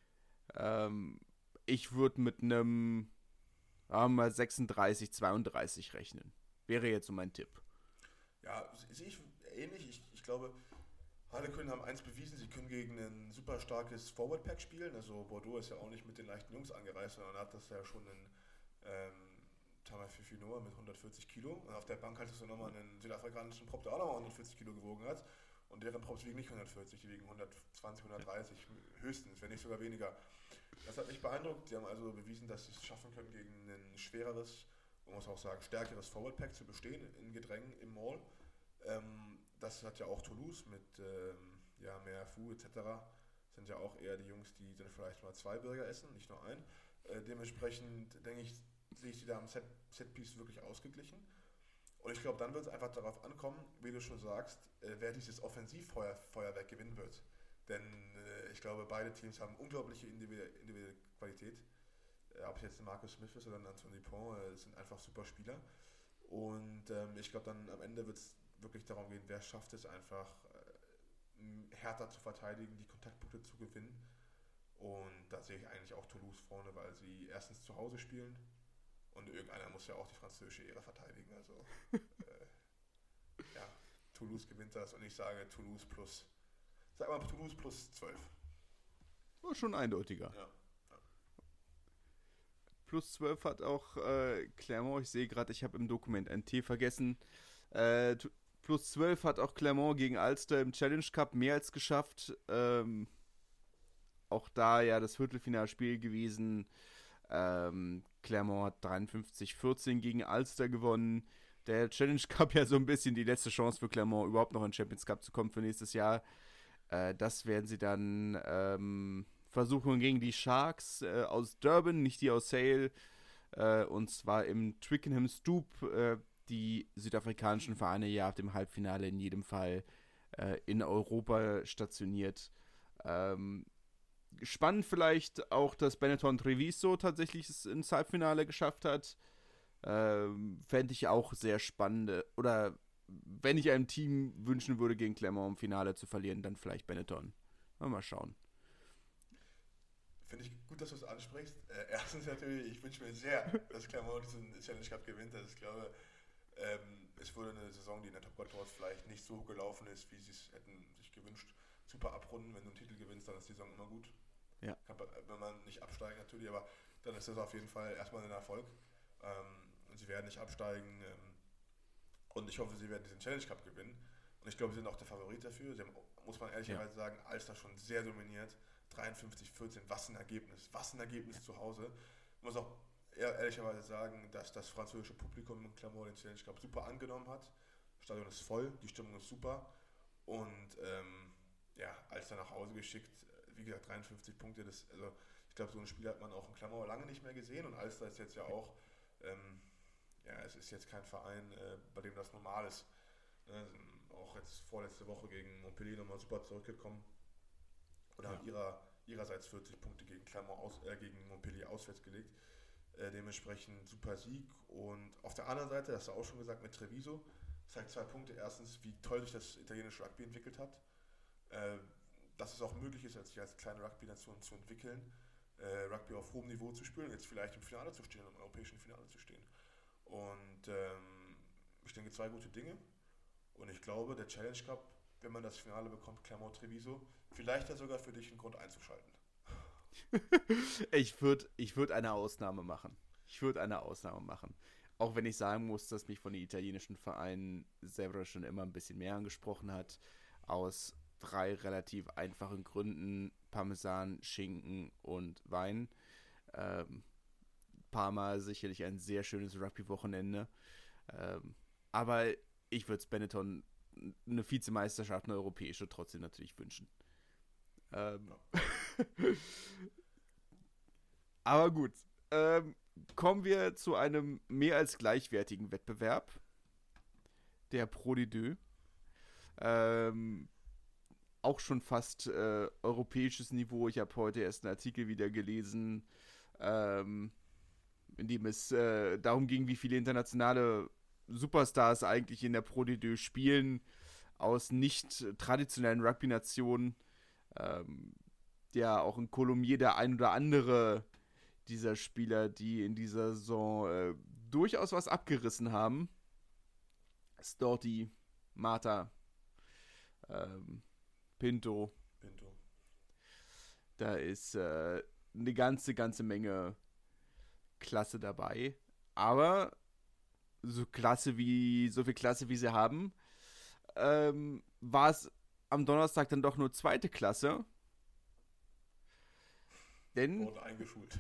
Ähm, ich würde mit einem mal sechsunddreißig, zweiunddreißig rechnen. Wäre jetzt so mein Tipp. Ja, sehe ich ähnlich. Ich, ich glaube, Harlequin haben eins bewiesen, sie können gegen ein super starkes Forward-Pack spielen. Also Bordeaux ist ja auch nicht mit den leichten Jungs angereist, sondern hat das ja schon einen ähm, Tamer Noah mit hundertvierzig Kilo. Und auf der Bank hattest du nochmal einen südafrikanischen Prop, der auch nochmal hundertvierzig Kilo gewogen hat. Und deren Props wiegen nicht hundertvierzig, die wiegen hundertzwanzig, hundertdreißig höchstens, wenn nicht sogar weniger. Das hat mich beeindruckt. Sie haben also bewiesen, dass sie es schaffen können, gegen ein schwereres, man muss auch sagen, stärkeres Forward-Pack zu bestehen in Gedrängen im Mall. Ähm, das hat ja auch Toulouse mit ähm, ja, mehr Fu et cetera. Sind ja auch eher die Jungs, die dann vielleicht mal zwei Burger essen, nicht nur ein. Äh, dementsprechend denke ich, sehe ich sie da am Set, Setpiece wirklich ausgeglichen. Und ich glaube, dann wird es einfach darauf ankommen, wie du schon sagst, äh, wer dieses Offensivfeuerwerk gewinnen wird. Denn äh, ich glaube, beide Teams haben unglaubliche individuelle, individuelle Qualität. Äh, ob es jetzt Marcus Smith ist oder Anthony Dupont, äh, sind einfach super Spieler. Und ähm, ich glaube, dann am Ende wird es wirklich darum gehen, wer schafft es einfach äh, härter zu verteidigen, die Kontaktpunkte zu gewinnen. Und da sehe ich eigentlich auch Toulouse vorne, weil sie erstens zu Hause spielen und irgendeiner muss ja auch die französische Ehre verteidigen. Also äh, ja, Toulouse gewinnt das und ich sage Toulouse plus, sag mal Toulouse plus zwölf. Oh, schon eindeutiger. Ja. Plus zwölf hat auch äh, Clermont, ich sehe gerade, ich habe im Dokument ein T vergessen. Äh, t- plus zwölf hat auch Clermont gegen Ulster im Challenge Cup mehr als geschafft. Ähm, auch da ja das Viertelfinalspiel gewesen. Ähm, Clermont hat dreiundfünfzig vierzehn gegen Ulster gewonnen. Der Challenge Cup ja so ein bisschen die letzte Chance für Clermont, überhaupt noch in den Champions Cup zu kommen für nächstes Jahr. Äh, das werden sie dann ähm, versuchen gegen die Sharks äh, aus Durban, nicht die aus Sale. Äh, und zwar im Twickenham Stoop. Äh, die südafrikanischen Vereine ja ab dem Halbfinale in jedem Fall äh, in Europa stationiert. Ähm, spannend vielleicht auch, dass Benetton Treviso tatsächlich es ins Halbfinale geschafft hat. Ähm, Fände ich auch sehr spannend. Oder wenn ich einem Team wünschen würde, gegen Clermont im Finale zu verlieren, dann vielleicht Benetton. Mal schauen. Finde ich gut, dass du es ansprichst. Äh, erstens natürlich, ich wünsche mir sehr, dass Clermont diesen Challenge Cup gewinnt. Also ich glaube, ähm, es wurde eine Saison, die in der Top Quatorze vielleicht nicht so gelaufen ist, wie sie es hätten sich gewünscht. Super abrunden, wenn du einen Titel gewinnst, dann ist die Saison immer gut. Ja. Kann, wenn man nicht absteigt natürlich, aber dann ist das auf jeden Fall erstmal ein Erfolg. Ähm, und sie werden nicht absteigen. Ähm, und ich hoffe, sie werden diesen Challenge Cup gewinnen. Und ich glaube, sie sind auch der Favorit dafür. Sie haben, muss man ehrlicherweise ja. sagen, Ulster schon sehr dominiert. dreiundfünfzig vierzehn, was ein Ergebnis. Was ein Ergebnis zu Hause. Ich muss auch ehrlicherweise sagen, dass das französische Publikum in Clermont den Challenge Cup super angenommen hat. Das Stadion ist voll, die Stimmung ist super. Und ähm, ja, als dann nach Hause geschickt, wie gesagt, dreiundfünfzig Punkte. Das, also ich glaube, so ein Spiel hat man auch in Clermont lange nicht mehr gesehen. Und Ulster ist jetzt ja auch, ähm, ja, es ist jetzt kein Verein, äh, bei dem das normal ist. Äh, auch jetzt vorletzte Woche gegen Montpellier nochmal super zurückgekommen. Oder ja. haben ihrer, ihrerseits vierzig Punkte gegen Clermont aus, äh, gegen Montpellier auswärts gelegt. Äh, dementsprechend super Sieg. Und auf der anderen Seite, das hast du auch schon gesagt, mit Treviso, zeigt zwei Punkte. Erstens, wie toll sich das italienische Rugby entwickelt hat. Äh, dass es auch möglich ist, sich als kleine Rugby-Nation zu entwickeln, äh, Rugby auf hohem Niveau zu spielen und jetzt vielleicht im Finale zu stehen, im europäischen Finale zu stehen. Und ähm, ich denke, zwei gute Dinge. Und ich glaube, der Challenge Cup, wenn man das Finale bekommt, Clermont-Treviso, vielleicht ja sogar für dich ein Grund einzuschalten. ich würde ich würd eine Ausnahme machen. Ich würde eine Ausnahme machen. Auch wenn ich sagen muss, dass mich von den italienischen Vereinen selber schon immer ein bisschen mehr angesprochen hat. Aus drei relativ einfachen Gründen: Parmesan, Schinken und Wein. Ähm, Parma sicherlich ein sehr schönes Rugby-Wochenende. Ähm, aber ich würde es Benetton eine Vizemeisterschaft, eine europäische, trotzdem natürlich wünschen. Ähm, aber gut. Ähm, kommen wir zu einem mehr als gleichwertigen Wettbewerb. Der Pro de Deux. Ähm, auch schon fast äh, europäisches Niveau. Ich habe heute erst einen Artikel wieder gelesen, ähm, in dem es äh, darum ging, wie viele internationale Superstars eigentlich in der Pro de Deux spielen, aus nicht traditionellen Rugby-Nationen. Ähm, ja auch in Colomiers der ein oder andere dieser Spieler, die in dieser Saison äh, durchaus was abgerissen haben. Storti, Mata, ähm, Pinto. Pinto. Da ist äh, eine ganze, ganze Menge Klasse dabei. Aber so Klasse wie, so viel Klasse wie sie haben, ähm, war es am Donnerstag dann doch nur zweite Klasse. Denn. Wurde eingeschult.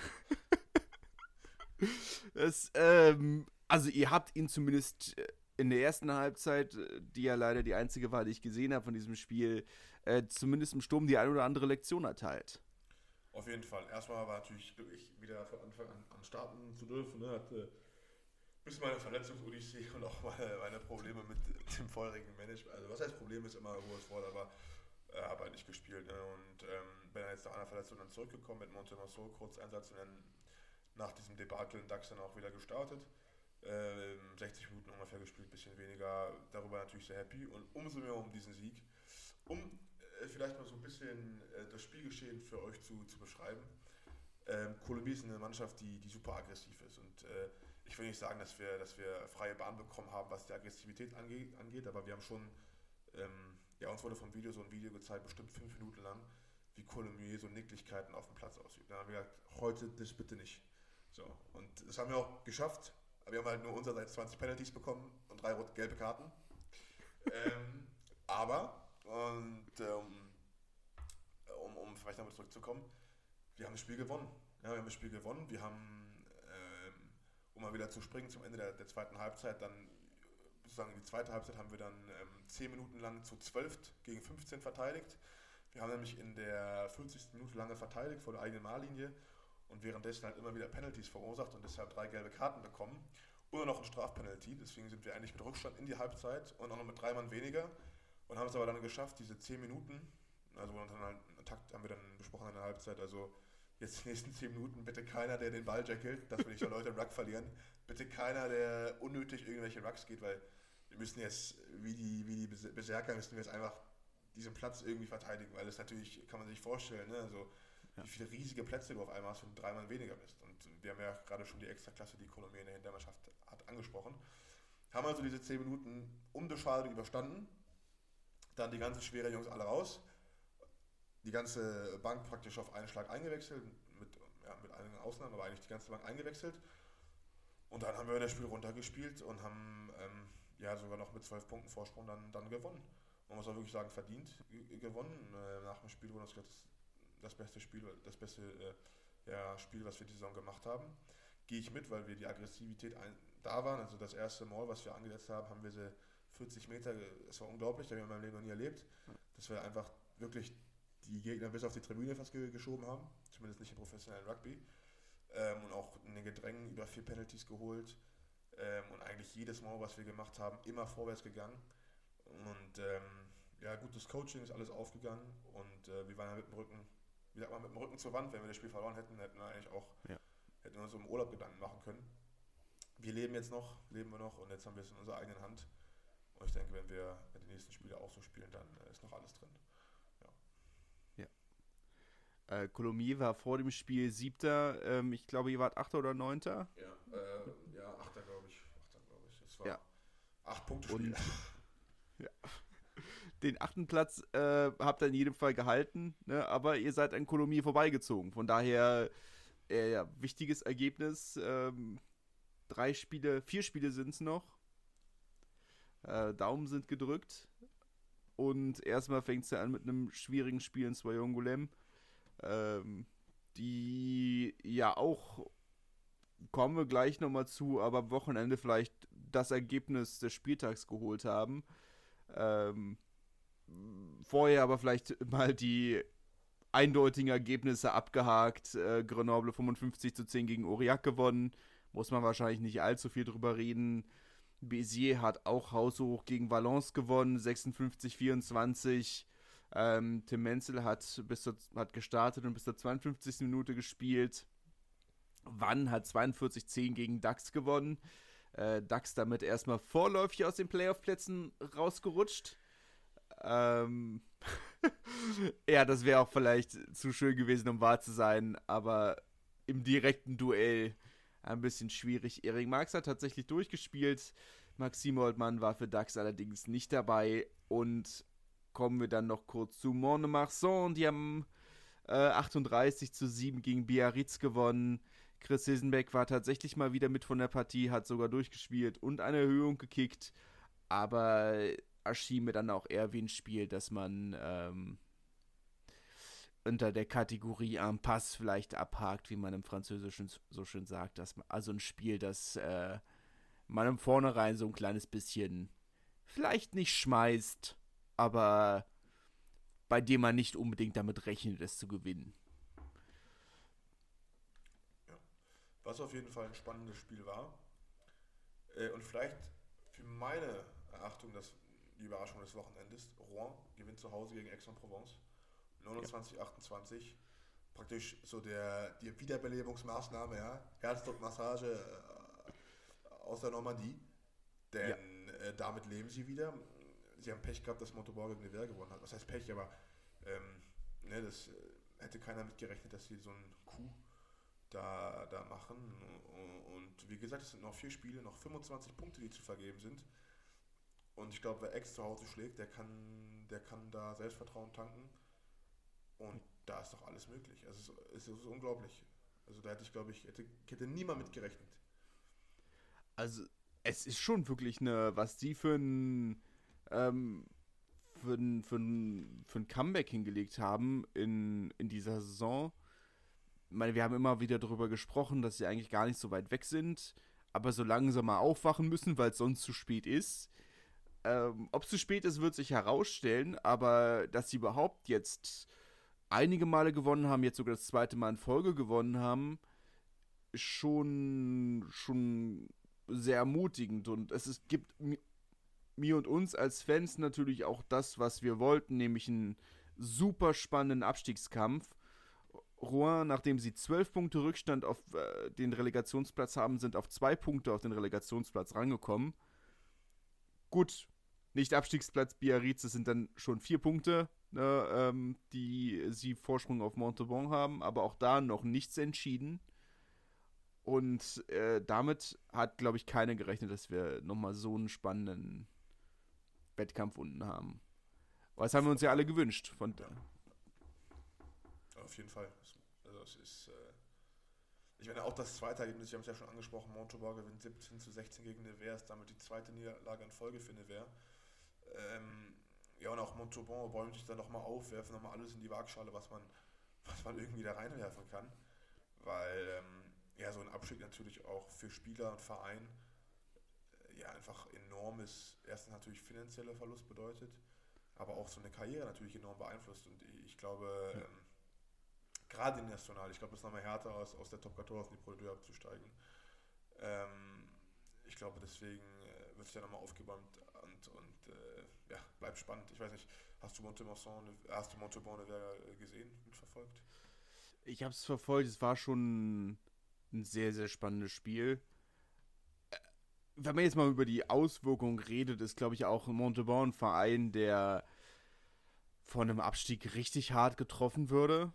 das, ähm, also ihr habt ihn zumindest in der ersten Halbzeit, die ja leider die einzige war, die ich gesehen habe von diesem Spiel, äh, zumindest im Sturm die ein oder andere Lektion erteilt. Auf jeden Fall. Erstmal war natürlich glücklich, wieder von Anfang an, an starten zu dürfen. Ne? Hatte bis meine Verletzungsodyssee und auch meine, meine Probleme mit dem vorherigen Management. Also was heißt Problem, ist immer ein hohes Wort, aber äh, habe halt nicht gespielt. Ne? Und ähm, bin jetzt nach einer Verletzung dann zurückgekommen mit Montemarceau, Kurzeinsatz und dann nach diesem Debakel in DAX dann auch wieder gestartet. Ähm, sechzig Minuten ungefähr gespielt, bisschen weniger, darüber natürlich sehr happy und umso mehr um diesen Sieg. Um äh, vielleicht mal so ein bisschen äh, das Spielgeschehen für euch zu, zu beschreiben. Ähm, Colomiers ist eine Mannschaft, die, die super aggressiv ist und äh, ich will nicht sagen, dass wir, dass wir freie Bahn bekommen haben, was die Aggressivität angeht, angeht aber wir haben schon, ähm, ja, uns wurde vom Video so ein Video gezeigt, bestimmt fünf Minuten lang, wie Colomiers so Nicklichkeiten auf dem Platz ausübt. Dann haben wir gesagt, heute das bitte nicht. So, und das haben wir auch geschafft. Wir haben halt nur unsererseits zwanzig Penalties bekommen und drei rot gelbe Karten. ähm, aber, und ähm, um, um vielleicht nochmal zurückzukommen, wir haben das Spiel gewonnen. Ja, wir haben das Spiel gewonnen. Wir haben, ähm, um mal wieder zu springen zum Ende der, der zweiten Halbzeit, dann sozusagen die zweite Halbzeit haben wir dann ähm, zehn Minuten lang zu zwölf gegen fünfzehn verteidigt. Wir haben nämlich in der fünfzigsten Minute lange verteidigt vor der eigenen Mahllinie und währenddessen halt immer wieder Penalties verursacht und deshalb drei gelbe Karten bekommen. Oder noch ein Strafpenalty, deswegen sind wir eigentlich mit Rückstand in die Halbzeit und auch noch mit drei Mann weniger und haben es aber dann geschafft, diese zehn Minuten, also dann halt einen Takt haben wir dann besprochen in der Halbzeit, also jetzt die nächsten zehn Minuten bitte keiner, der den Ball jackelt, dass wir nicht so Leute im Ruck verlieren, bitte keiner, der unnötig irgendwelche Rucks geht, weil wir müssen jetzt, wie die, wie die Berserker, müssen wir jetzt einfach diesen Platz irgendwie verteidigen, weil das natürlich, kann man sich vorstellen, ne, also wie viele riesige Plätze du auf einmal hast, wenn du dreimal weniger bist. Und wir haben ja gerade schon die Extraklasse, die Colomiers in der Hintermannschaft hat, angesprochen. Haben also diese zehn Minuten unbeschadet überstanden. Dann die ganzen schweren Jungs alle raus. Die ganze Bank praktisch auf einen Schlag eingewechselt, mit, ja, mit einigen Ausnahmen, aber eigentlich die ganze Bank eingewechselt. Und dann haben wir das Spiel runtergespielt und haben ähm, ja sogar noch mit zwölf Punkten Vorsprung dann, dann gewonnen. Man muss auch wirklich sagen, verdient gewonnen. Äh, nach dem Spiel wurde uns gesagt, das beste Spiel, das beste äh, ja, Spiel, was wir die Saison gemacht haben. Gehe ich mit, weil wir die Aggressivität ein, da waren. Also das erste Mal, was wir angesetzt haben, haben wir sie vierzig Meter, das war unglaublich, das habe ich in meinem Leben noch nie erlebt, dass wir einfach wirklich die Gegner bis auf die Tribüne fast ge- geschoben haben, zumindest nicht im professionellen Rugby. Ähm, und auch in den Gedrängen über vier Penalties geholt ähm, und eigentlich jedes Mal, was wir gemacht haben, immer vorwärts gegangen. Und ähm, ja, gutes Coaching ist alles aufgegangen und äh, wir waren ja mit dem Rücken wie sagt man, mit dem Rücken zur Wand, wenn wir das Spiel verloren hätten, hätten wir eigentlich auch, ja. hätten wir uns um Urlaub Gedanken machen können. Wir leben jetzt noch, leben wir noch und jetzt haben wir es in unserer eigenen Hand. Und ich denke, wenn wir die nächsten Spiele auch so spielen, dann ist noch alles drin. Ja. ja. Äh, Colomiers war vor dem Spiel Siebter. Ähm, ich glaube, ihr wart Achter oder Neunter. Ja, äh, ja Achter, glaube ich. Achter, glaube ich. Es war ja. acht Punkte Spiel. Ja. Den achten Platz äh, habt ihr in jedem Fall gehalten, ne? Aber ihr seid an Colomiers vorbeigezogen. Von daher, äh, ja, wichtiges Ergebnis. Ähm, drei Spiele, vier Spiele sind es noch. Äh, Daumen sind gedrückt. Und erstmal fängt es ja an mit einem schwierigen Spiel in Soyons-Goulet. Ähm, die ja auch, kommen wir gleich nochmal zu, aber am Wochenende vielleicht das Ergebnis des Spieltags geholt haben. Ähm, vorher aber vielleicht mal die eindeutigen Ergebnisse abgehakt. Äh, Grenoble fünfundfünfzig zu zehn gegen Aurillac gewonnen. Muss man wahrscheinlich nicht allzu viel drüber reden. Béziers hat auch haushoch gegen Valence gewonnen, sechsundfünfzig vierundzwanzig. Ähm, Tim Menzel hat, bis zur, hat gestartet und bis zur zweiundfünfzigsten Minute gespielt. Wann hat zweiundvierzig zehn gegen DAX gewonnen. Äh, DAX damit erstmal vorläufig aus den Playoff-Plätzen rausgerutscht. Ähm, Ja, das wäre auch vielleicht zu schön gewesen, um wahr zu sein, aber im direkten Duell ein bisschen schwierig. Erik Marx hat tatsächlich durchgespielt. Maxime Oldmann war für DAX allerdings nicht dabei. Und kommen wir dann noch kurz zu Mont-de-Marsan. Die haben äh, achtunddreißig zu sieben gegen Biarritz gewonnen. Chris Hilsenbeck war tatsächlich mal wieder mit von der Partie, hat sogar durchgespielt und eine Erhöhung gekickt. Aber erschien mir dann auch eher wie ein Spiel, dass man ähm, unter der Kategorie en passe vielleicht abhakt, wie man im Französischen so schön sagt. Dass man, also ein Spiel, das äh, man im Vornherein so ein kleines bisschen vielleicht nicht schmeißt, aber bei dem man nicht unbedingt damit rechnet, es zu gewinnen. Ja. Was auf jeden Fall ein spannendes Spiel war. Äh, und vielleicht für meine Erachtung das, die Überraschung des Wochenendes. Rouen gewinnt zu Hause gegen Aix-en-Provence. neunundzwanzig achtundzwanzig. Praktisch so der, die Wiederbelebungsmaßnahme, ja. Herzdruckmassage äh, aus der Normandie. Denn ja. äh, damit leben sie wieder. Sie haben Pech gehabt, dass Montauban gegen Nevers gewonnen hat. Was heißt Pech, aber ähm, ne, das äh, hätte keiner mit gerechnet, dass sie so einen Coup da, da machen. Und wie gesagt, es sind noch vier Spiele, noch fünfundzwanzig Punkte, die zu vergeben sind. Und ich glaube, wer Ex zu Hause schlägt, der kann, der kann da Selbstvertrauen tanken. Und da ist doch alles möglich. Also es ist unglaublich. Also da hätte ich, glaube ich, hätte, hätte niemand mit gerechnet. Also es ist schon wirklich eine, was die für ein ähm, für ein, für ein, für ein Comeback hingelegt haben in, in dieser Saison. Ich meine, wir haben immer wieder darüber gesprochen, dass sie eigentlich gar nicht so weit weg sind, aber so langsam mal aufwachen müssen, weil es sonst zu spät ist. Ähm, ob es zu spät ist, wird sich herausstellen, aber dass sie überhaupt jetzt einige Male gewonnen haben, jetzt sogar das zweite Mal in Folge gewonnen haben, ist schon, schon sehr ermutigend. Und es ist, gibt mi- mir und uns als Fans natürlich auch das, was wir wollten, nämlich einen super spannenden Abstiegskampf. Rouen, nachdem sie zwölf Punkte Rückstand auf äh, den Relegationsplatz haben, sind auf zwei Punkte auf den Relegationsplatz rangekommen. Gut, nicht Abstiegsplatz Biarritz, das sind dann schon vier Punkte, ne, ähm, die sie Vorsprung auf Montauban haben, aber auch da noch nichts entschieden. Und äh, damit hat, glaube ich, keiner gerechnet, dass wir nochmal so einen spannenden Wettkampf unten haben. Aber das haben wir uns ja alle gewünscht. Von ja. Auf jeden Fall. Also es ist, äh ich meine, auch das zweite Ergebnis, wir haben es ja schon angesprochen, Montauban gewinnt siebzehn zu sechzehn gegen Nevers, ist damit die zweite Niederlage in Folge für Nevers. Ähm, ja, und auch Montauban bäumt sich dann nochmal auf, werfen nochmal alles in die Waagschale, was man, was man irgendwie da reinwerfen kann. Weil ähm, ja, so ein Abstieg natürlich auch für Spieler und Verein äh, ja einfach enormes, erstens natürlich finanzieller Verlust bedeutet, aber auch so eine Karriere natürlich enorm beeinflusst. Und ich glaube, ähm, gerade in National, ich glaube, es ist nochmal härter aus, aus der Top vierzehn aus in die Pro deux abzusteigen. Ähm, ich glaube, deswegen äh, wird es ja nochmal aufgebäumt und, und äh, ja, bleibt spannend. Ich weiß nicht, hast du Mont-de-Marsan, hast du Montauban gesehen, mitverfolgt? Ich habe es verfolgt, es war schon ein sehr, sehr spannendes Spiel. Wenn man jetzt mal über die Auswirkungen redet, ist, glaube ich, auch Montauban ein Verein, der von einem Abstieg richtig hart getroffen würde.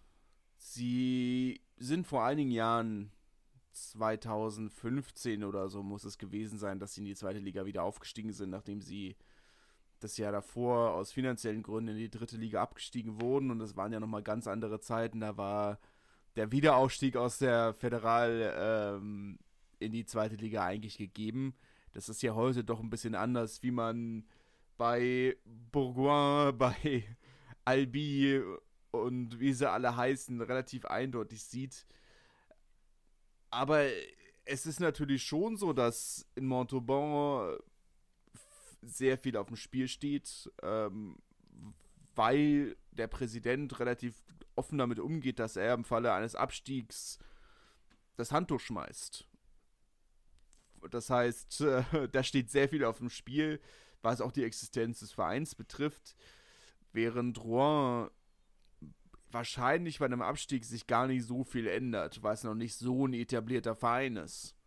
Sie sind vor einigen Jahren, zwanzig fünfzehn oder so muss es gewesen sein, dass sie in die zweite Liga wieder aufgestiegen sind, nachdem sie das Jahr davor aus finanziellen Gründen in die dritte Liga abgestiegen wurden. Und das waren ja nochmal ganz andere Zeiten. Da war der Wiederaufstieg aus der Föderal ähm, in die zweite Liga eigentlich gegeben. Das ist ja heute doch ein bisschen anders, wie man bei Bourgoin, bei Albi und wie sie alle heißen, relativ eindeutig sieht. Aber es ist natürlich schon so, dass in Montauban sehr viel auf dem Spiel steht, ähm, weil der Präsident relativ offen damit umgeht, dass er im Falle eines Abstiegs das Handtuch schmeißt. Das heißt, äh, da steht sehr viel auf dem Spiel, was auch die Existenz des Vereins betrifft, während Rouen wahrscheinlich bei einem Abstieg sich gar nicht so viel ändert, weil es noch nicht so ein etablierter Verein ist.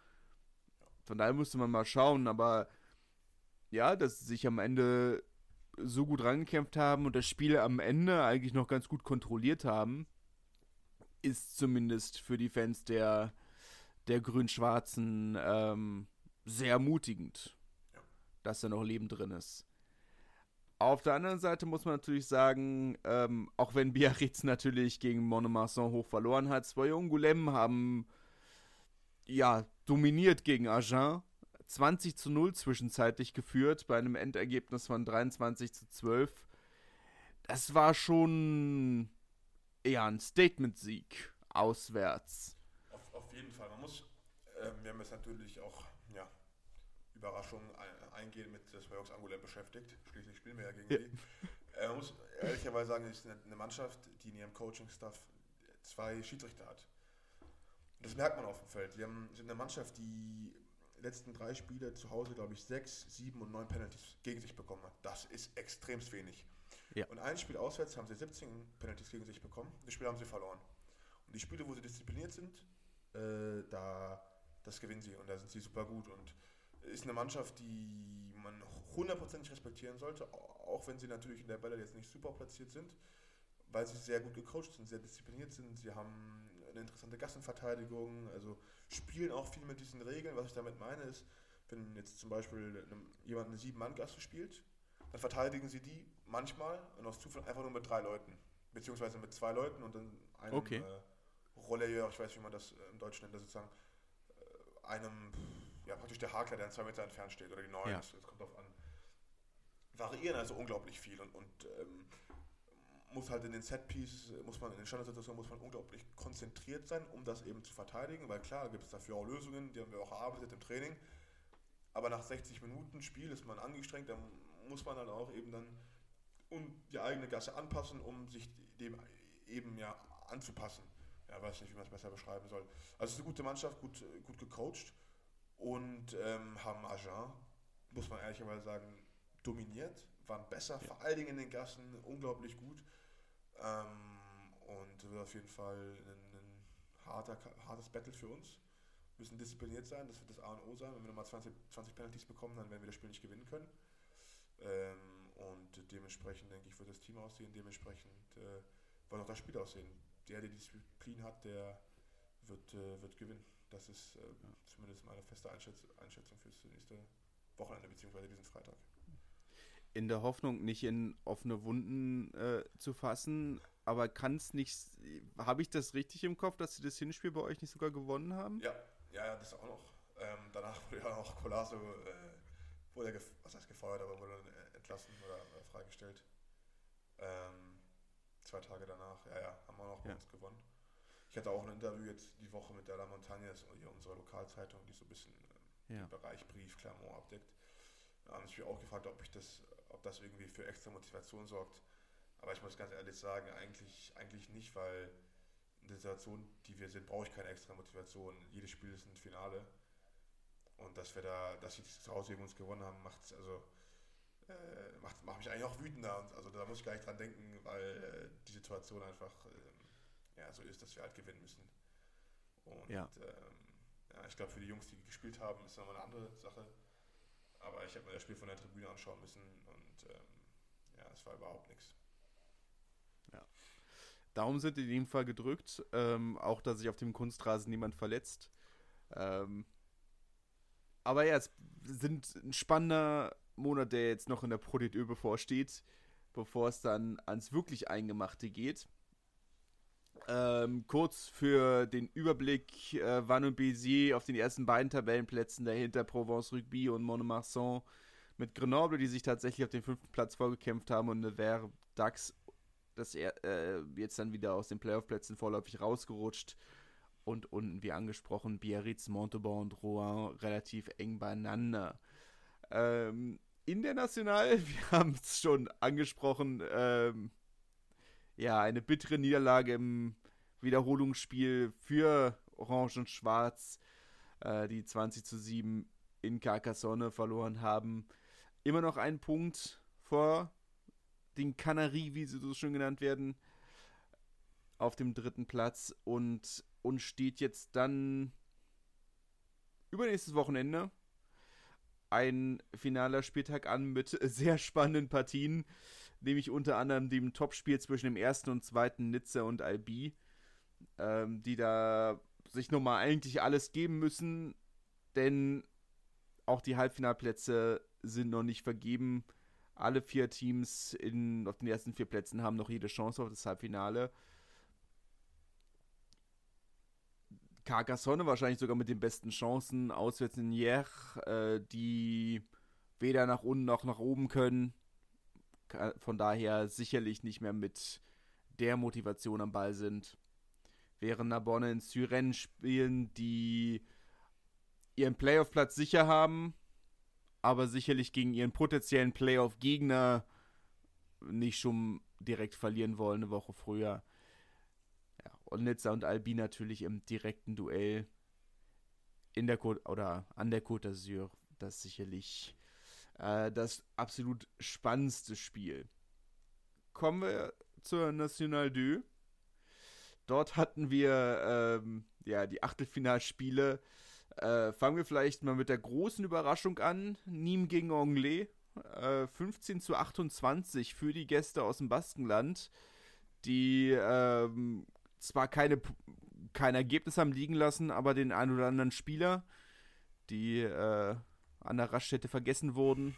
Von daher müsste man mal schauen, aber ja, dass sich am Ende so gut rangekämpft haben und das Spiel am Ende eigentlich noch ganz gut kontrolliert haben, ist zumindest für die Fans der, der Grün-Schwarzen ähm, sehr ermutigend, Ja. dass da noch Leben drin ist. Auf der anderen Seite muss man natürlich sagen, ähm, auch wenn Biarritz natürlich gegen Mont-de-Marsan hoch verloren hat, zwei Angoulême haben ja dominiert gegen Agen, zwanzig zu null zwischenzeitlich geführt, bei einem Endergebnis von dreiundzwanzig zu zwölf. Das war schon eher ein Statement-Sieg auswärts. Auf, auf jeden Fall. Man muss, ähm, wir haben jetzt natürlich auch, ja, Überraschungen ein, eingehen mit das Jungs Angoulême beschäftigt. Schließlich spielen wir ja gegen Ja. die. Äh, man muss ehrlicherweise sagen, es ist eine, eine Mannschaft, die in ihrem Coaching-Staff zwei Schiedsrichter hat. Und das merkt man auf dem Feld. Die haben, sind eine Mannschaft, die letzten drei Spiele zu Hause, glaube ich, sechs, sieben und neun Penalties gegen sich bekommen hat. Das ist extremst wenig. Ja. Und ein Spiel auswärts haben sie siebzehn Penalties gegen sich bekommen. Das Spiel haben sie verloren. Und die Spiele, wo sie diszipliniert sind, äh, da, das gewinnen sie und da sind sie super gut. Und ist eine Mannschaft, die man hundertprozentig respektieren sollte, auch wenn sie natürlich in der Bälle jetzt nicht super platziert sind, weil sie sehr gut gecoacht sind, sehr diszipliniert sind. Sie haben eine interessante Gassenverteidigung, also spielen auch viel mit diesen Regeln. Was ich damit meine ist, wenn jetzt zum Beispiel einem, jemand eine sieben-Mann-Gasse spielt, dann verteidigen sie die manchmal und aus Zufall einfach nur mit drei Leuten, beziehungsweise mit zwei Leuten und dann einem Okay. äh, Relayeur, ich weiß nicht, wie man das äh, im Deutschen nennt, das sozusagen äh, einem, ja praktisch der Hakler, der zwei Meter entfernt steht oder die neun, Ja. das, das kommt drauf an. Variieren also unglaublich viel und, und ähm, muss halt in den Setpieces, muss man in den Standardsituationen muss man unglaublich konzentriert sein, um das eben zu verteidigen, weil klar gibt es dafür auch Lösungen, die haben wir auch erarbeitet im Training, aber nach sechzig Minuten Spiel ist man angestrengt, dann muss man dann auch eben dann um die eigene Gasse anpassen, um sich dem eben ja anzupassen. Ja, weiß nicht, wie man es besser beschreiben soll. Also es ist eine gute Mannschaft, gut, gut gecoacht und ähm, haben Agen, muss man ehrlicherweise sagen, dominiert, waren besser, Ja. vor allen Dingen in den Gassen, unglaublich gut. Ähm, und wird auf jeden Fall ein, ein harter, hartes Battle für uns. Wir müssen diszipliniert sein, das wird das A und O sein. Wenn wir nochmal zwanzig, zwanzig Penalties bekommen, dann werden wir das Spiel nicht gewinnen können. Ähm, und dementsprechend, denke ich, wird das Team aussehen, dementsprechend äh, wird auch das Spiel aussehen. Der, der die Disziplin hat, der wird, äh, wird gewinnen. Das ist äh, ja. zumindest meine feste Einschätz- Einschätzung für das nächste Wochenende, beziehungsweise diesen Freitag. In der Hoffnung, nicht in offene Wunden äh, zu fassen, aber kann es nicht, habe ich das richtig im Kopf, dass sie das Hinspiel bei euch nicht sogar gewonnen haben? Ja, ja, ja, das auch noch. Ähm, danach wurde ja auch Colasso, äh, wurde er, gef- was heißt gefeuert, aber wurde dann äh, entlassen oder, oder freigestellt. Ähm, zwei Tage danach, ja, ja, haben wir auch bei Ja. uns gewonnen. Ich hatte auch ein Interview jetzt die Woche mit der La Montagne, das ist hier unsere Lokalzeitung, die so ein bisschen äh, Ja. den Bereich Brief, Clermont abdeckt. Da haben mich auch gefragt, ob ich das, ob das irgendwie für extra Motivation sorgt. Aber ich muss ganz ehrlich sagen, eigentlich, eigentlich nicht, weil in der Situation, die wir sind, brauche ich keine extra Motivation. Jedes Spiel ist ein Finale. Und dass wir da, dass sie zu Hause gegen uns gewonnen haben, macht's also äh, macht, macht mich eigentlich auch wütender. Und also da muss ich gar nicht dran denken, weil äh, die Situation einfach ähm, ja, so ist, dass wir halt gewinnen müssen. Und Ja. ähm, ja, ich glaube, für die Jungs, die gespielt haben, ist nochmal eine andere Sache. Aber ich habe mir das Spiel von der Tribüne anschauen müssen und ähm, ja, es war überhaupt nichts. Daumen sind in jedem Fall gedrückt, ähm, auch dass sich auf dem Kunstrasen niemand verletzt. Ähm, aber ja, es sind ein spannender Monat, der jetzt noch in der Pro D Ö bevorsteht, bevor es dann ans wirklich Eingemachte geht. Ähm, kurz für den Überblick, äh, Vannes und Béziers auf den ersten beiden Tabellenplätzen, dahinter Provence Rugby und Mont-de-Marsan mit Grenoble, die sich tatsächlich auf den fünften Platz vorgekämpft haben, und Nevers Dax, das er, äh, jetzt dann wieder aus den Playoff-Plätzen vorläufig rausgerutscht. Und unten, wie angesprochen, Biarritz, Montauban und Rouen relativ eng beieinander. Ähm, international, wir haben es schon angesprochen, ähm, ja, eine bittere Niederlage im Wiederholungsspiel für Orange und Schwarz, äh, die zwanzig zu sieben in Carcassonne verloren haben. Immer noch einen Punkt vor den Canaries, wie sie so schön genannt werden, auf dem dritten Platz, und uns steht jetzt dann übernächstes Wochenende ein finaler Spieltag an mit sehr spannenden Partien, nämlich unter anderem dem Topspiel zwischen dem ersten und zweiten Nizza und Albi, ähm, die da sich nochmal eigentlich alles geben müssen, denn auch die Halbfinalplätze sind noch nicht vergeben. Alle vier Teams in, auf den ersten vier Plätzen haben noch jede Chance auf das Halbfinale. Carcassonne wahrscheinlich sogar mit den besten Chancen, auswärts in Hyères, äh, die weder nach unten noch nach oben können. Von daher sicherlich nicht mehr mit der Motivation am Ball sind. Während Narbonne in Suresnes spielen, die ihren Playoff-Platz sicher haben, aber sicherlich gegen ihren potenziellen Playoff-Gegner nicht schon direkt verlieren wollen, eine Woche früher. Ja, und Nizza und Albi natürlich im direkten Duell in der Côte oder an der Côte d'Azur. Das ist sicherlich äh, das absolut spannendste Spiel. Kommen wir zur National deux. Dort hatten wir ähm, ja, die Achtelfinalspiele. Äh, fangen wir vielleicht mal mit der großen Überraschung an. Nîmes gegen Angers. Äh, fünfzehn zu achtundzwanzig für die Gäste aus dem Baskenland, die ähm, zwar keine, kein Ergebnis haben liegen lassen, aber den einen oder anderen Spieler, die äh, an der Raststätte vergessen wurden.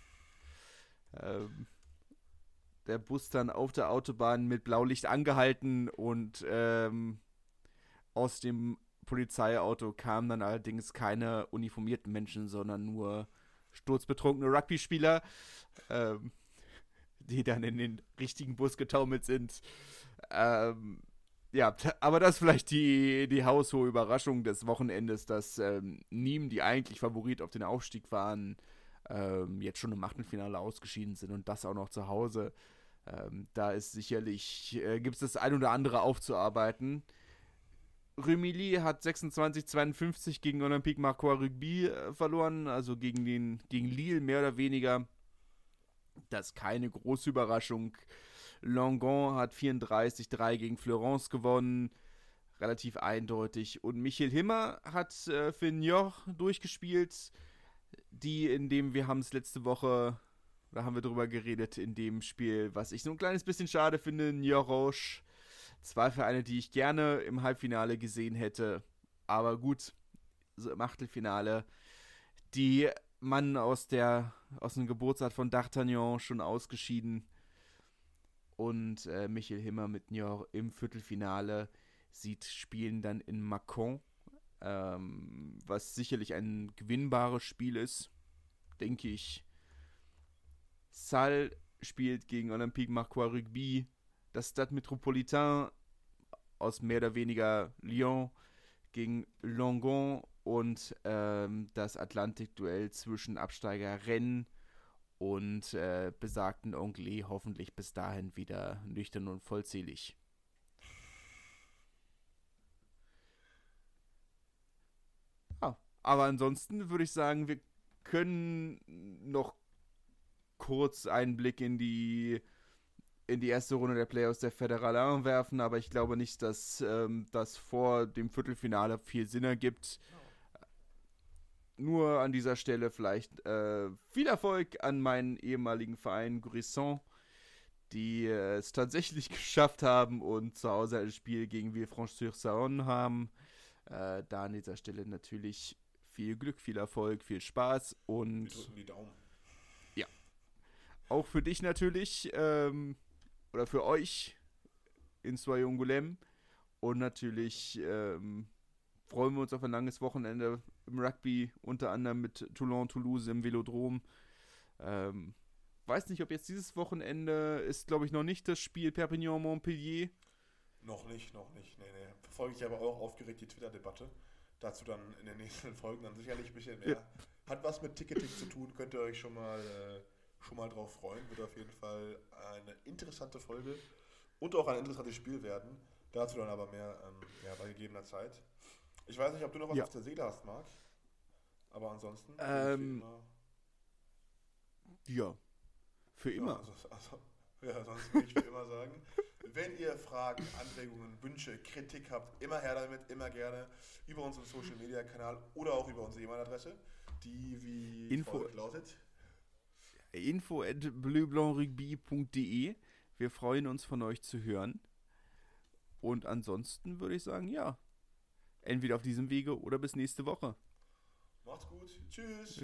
Ähm, der Bus dann auf der Autobahn mit Blaulicht angehalten und ähm, aus dem Polizeiauto kamen dann allerdings keine uniformierten Menschen, sondern nur sturzbetrunkene Rugby-Spieler, ähm, die dann in den richtigen Bus getaumelt sind. Ähm, ja, aber das ist vielleicht die, die haushohe Überraschung des Wochenendes, dass ähm, Nîmes, die eigentlich Favorit auf den Aufstieg waren, ähm, jetzt schon im Achtelfinale ausgeschieden sind und das auch noch zu Hause. Ähm, da ist sicherlich, äh, gibt es das ein oder andere aufzuarbeiten. Remilly hat sechsundzwanzig zweiundfünfzig gegen Olympique Marcois Rugby äh, verloren, also gegen, den, gegen Lille mehr oder weniger. Das ist keine große Überraschung. Langon hat vierunddreißig drei gegen Fleurance gewonnen, relativ eindeutig. Und Michel Himmer hat äh, für Niort durchgespielt, die, in dem wir haben es letzte Woche, da haben wir drüber geredet, in dem Spiel, was ich so ein kleines bisschen schade finde, Niort Roche. Zwei Vereine, die ich gerne im Halbfinale gesehen hätte. Aber gut, so im Achtelfinale. Die Mann aus, der, aus dem Geburtsort von D'Artagnan schon ausgeschieden. Und äh, Michel Himmer mit Niort im Viertelfinale sieht Spielen dann in Mâcon. Ähm, was sicherlich ein gewinnbares Spiel ist, denke ich. Salle spielt gegen Olympique Marcois Rugby. Das Stade Métropolitain aus mehr oder weniger Lyon gegen Langon und ähm, das Atlantikduell zwischen Absteiger Rennes und äh, besagten Angers hoffentlich bis dahin wieder nüchtern und vollzählig. Ja, aber ansonsten würde ich sagen, wir können noch kurz einen Blick in die in die erste Runde der Playoffs der Fédérale werfen, aber ich glaube nicht, dass ähm, das vor dem Viertelfinale viel Sinn ergibt. Nur an dieser Stelle vielleicht äh, viel Erfolg an meinen ehemaligen Verein Gruissan, die äh, es tatsächlich geschafft haben und zu Hause ein Spiel gegen Villefranche-sur-Saône haben. Äh, da an dieser Stelle natürlich viel Glück, viel Erfolg, viel Spaß und wir drücken die Daumen. Ja. Auch für dich natürlich, ähm, oder für euch in Soyons-Angoulême. Und natürlich ähm, freuen wir uns auf ein langes Wochenende im Rugby, unter anderem mit Toulon, Toulouse im Velodrom. Ähm, weiß nicht, ob jetzt dieses Wochenende ist, glaube ich, noch nicht das Spiel Perpignan-Montpellier. Noch nicht, noch nicht. Nee, nee. Verfolge ich aber auch aufgeregt die Twitter-Debatte. Dazu dann in den nächsten Folgen dann sicherlich ein bisschen mehr. Ja. Hat was mit Ticketing zu tun, könnt ihr euch schon mal, äh, schon mal drauf freuen. Wird auf jeden Fall eine interessante Folge und auch ein interessantes Spiel werden. Dazu dann aber mehr ähm, ja, bei gegebener Zeit. Ich weiß nicht, ob du noch was ja. auf der Seele hast, Marc. Aber ansonsten. Ähm, ja, für immer. Ja, also, also, ja, sonst würde ich wie immer sagen. Wenn ihr Fragen, Anregungen, Wünsche, Kritik habt, immer her damit, immer gerne über unseren Social Media Kanal oder auch über unsere E-Mail-Adresse, die wie Die Info, Folge lautet info at bleublancrugby punkt de. Wir freuen uns, von euch zu hören. Und ansonsten würde ich sagen, ja, entweder auf diesem Wege oder bis nächste Woche. Macht's gut. Tschüss.